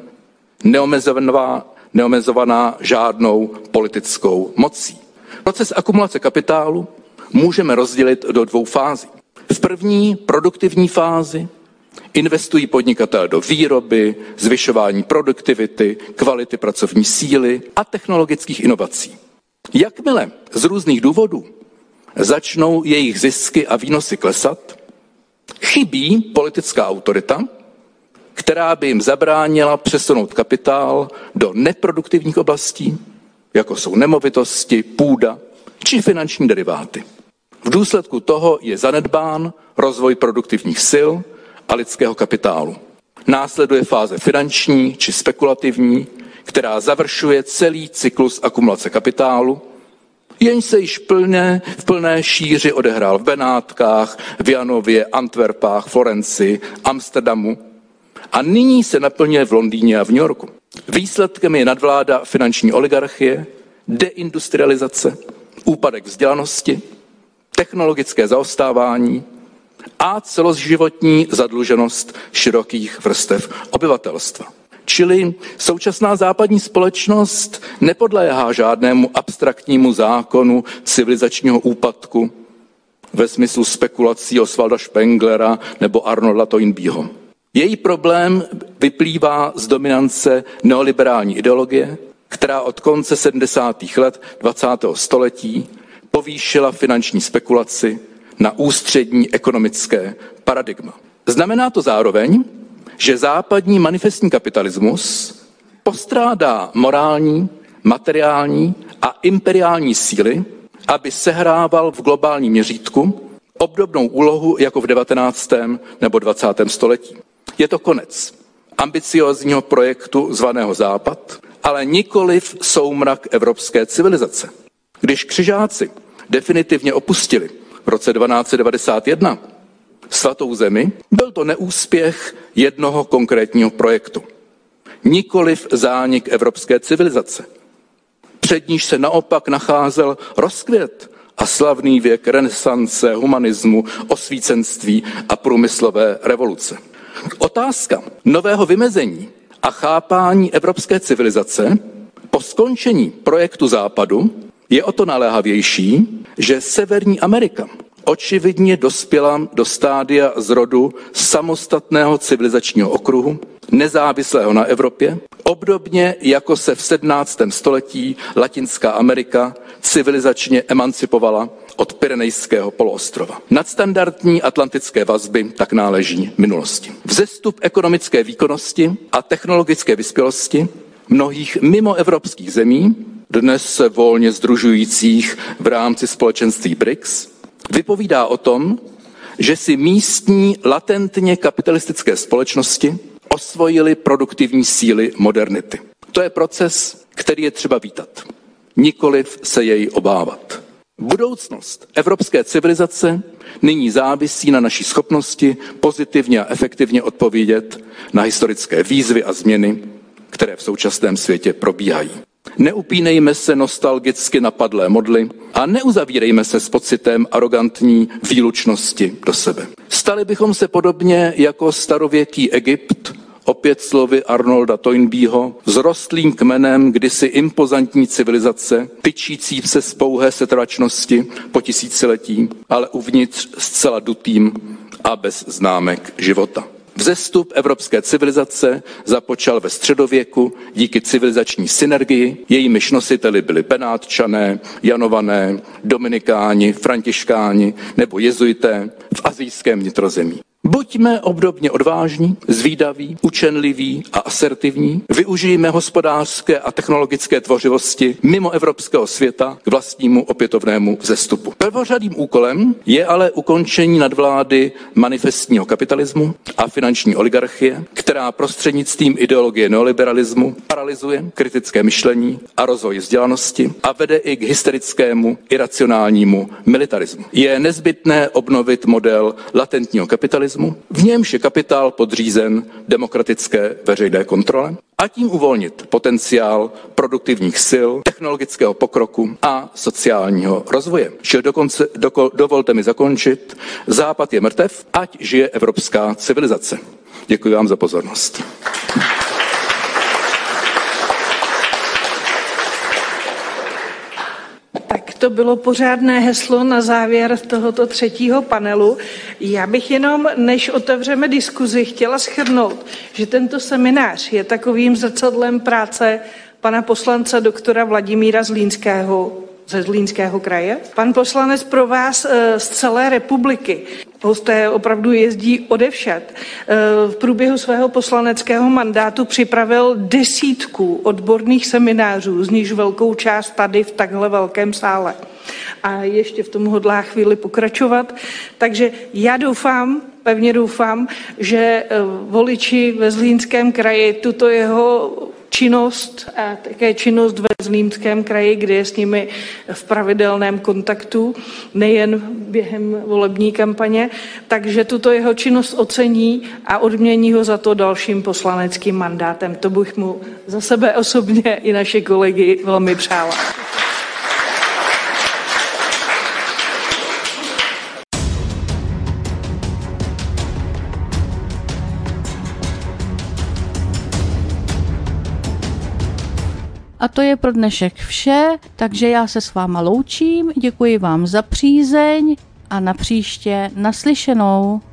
H: neomezovaná žádnou politickou mocí. Proces akumulace kapitálu můžeme rozdělit do dvou fází. V první produktivní fázi investují podnikatelé do výroby, zvyšování produktivity, kvality pracovní síly a technologických inovací. Jakmile z různých důvodů začnou jejich zisky a výnosy klesat, chybí politická autorita, která by jim zabránila přesunout kapitál do neproduktivních oblastí, jako jsou nemovitosti, půda či finanční deriváty. V důsledku toho je zanedbán rozvoj produktivních sil a lidského kapitálu. Následuje fáze finanční či spekulativní, která završuje celý cyklus akumulace kapitálu, jenž se již v plné šíři odehrál v Benátkách, v Janově, Antwerpách, Florencii, Amsterdamu a nyní se naplňuje v Londýně a v New Yorku. Výsledkem je nadvláda finanční oligarchie, deindustrializace, úpadek vzdělanosti, technologické zaostávání a celoživotní zadluženost širokých vrstev obyvatelstva. Čili současná západní společnost nepodléhá žádnému abstraktnímu zákonu civilizačního úpadku ve smyslu spekulací Osvalda Spenglera nebo Arnolda Toynbeeho. Její problém vyplývá z dominance neoliberální ideologie, která od konce 70. let 20. století povýšila finanční spekulaci na ústřední ekonomické paradigma. Znamená to zároveň, že západní manifestní kapitalismus postrádá morální, materiální a imperiální síly, aby sehrával v globálním měřítku obdobnou úlohu jako v 19. nebo 20. století. Je to konec ambiciózního projektu zvaného Západ, ale nikoliv soumrak evropské civilizace. Když křižáci definitivně opustili v roce 1291 Svatou zemi, byl to neúspěch jednoho konkrétního projektu. Nikoliv zánik evropské civilizace. Před níž se naopak nacházel rozkvět a slavný věk renesance, humanismu, osvícenství a průmyslové revoluce. Otázka nového vymezení a chápání evropské civilizace po skončení projektu Západu je o to naléhavější, že Severní Amerika očividně dospěla do stádia zrodu samostatného civilizačního okruhu, nezávislého na Evropě, obdobně jako se v 17. století Latinská Amerika civilizačně emancipovala od Pyrenejského poloostrova. Nadstandardní atlantické vazby tak náleží minulosti. Vzestup ekonomické výkonnosti a technologické vyspělosti mnohých mimoevropských zemí, dnes se volně sdružujících v rámci společenství BRICS, vypovídá o tom, že si místní latentně kapitalistické společnosti osvojily produktivní síly modernity. To je proces, který je třeba vítat, nikoliv se jej obávat. Budoucnost evropské civilizace nyní závisí na naší schopnosti pozitivně a efektivně odpovědět na historické výzvy a změny, které v současném světě probíhají. Neupínejme se nostalgicky na padlé modly a neuzavírejme se s pocitem arogantní výlučnosti do sebe. Stali bychom se podobně jako starověký Egypt, opět slovy Arnolda Toynbeeho, vzrostlým kmenem kdysi impozantní civilizace, tyčící se z pouhé setrvačnosti po tisíciletí, ale uvnitř zcela dutým a bez známek života. Vzestup evropské civilizace započal ve středověku díky civilizační synergii, jejímiž nositeli byli Benátčané, Janované, Dominikáni, Františkáni nebo jezuité v asijském vnitrozemí. Buďme obdobně odvážní, zvídaví, učenliví a asertivní, využijme hospodářské a technologické tvořivosti mimo evropského světa k vlastnímu opětovnému vzestupu. Prvořadým úkolem je ale ukončení nadvlády manifestního kapitalismu a finanční oligarchie, která prostřednictvím ideologie neoliberalismu paralyzuje kritické myšlení a rozvoj vzdělanosti a vede i k hysterickému, iracionálnímu militarismu. Je nezbytné obnovit model latentního kapitalismu, v němž je kapitál podřízen demokratické veřejné kontrole a tím uvolnit potenciál produktivních sil, technologického pokroku a sociálního rozvoje. Čili dovolte mi zakončit. Západ je mrtev, ať žije evropská civilizace. Děkuji vám za pozornost.
B: Tak to bylo pořádné heslo na závěr tohoto třetího panelu. Já bych jenom, než otevřeme diskuzi, chtěla shrnout, že tento seminář je takovým zrcadlem práce pana poslance doktora Vladimíra Zlínského ze Zlínského kraje. Pan poslanec pro vás z celé republiky. Hosté opravdu jezdí odevšad. V průběhu svého poslaneckého mandátu připravil desítku odborných seminářů, z nichž velkou část tady v takhle velkém sále. A ještě v tom hodlá chvíli pokračovat. Takže já pevně doufám, že voliči ve Zlínském kraji tuto jeho činnost a také činnost ve Zlínském kraji, kde je s nimi v pravidelném kontaktu, nejen během volební kampaně, takže tuto jeho činnost ocení a odmění ho za to dalším poslaneckým mandátem. To bych mu za sebe osobně i naše kolegy velmi přála.
A: A to je pro dnešek vše, takže já se s váma loučím, děkuji vám za přízeň a napříště naslyšenou.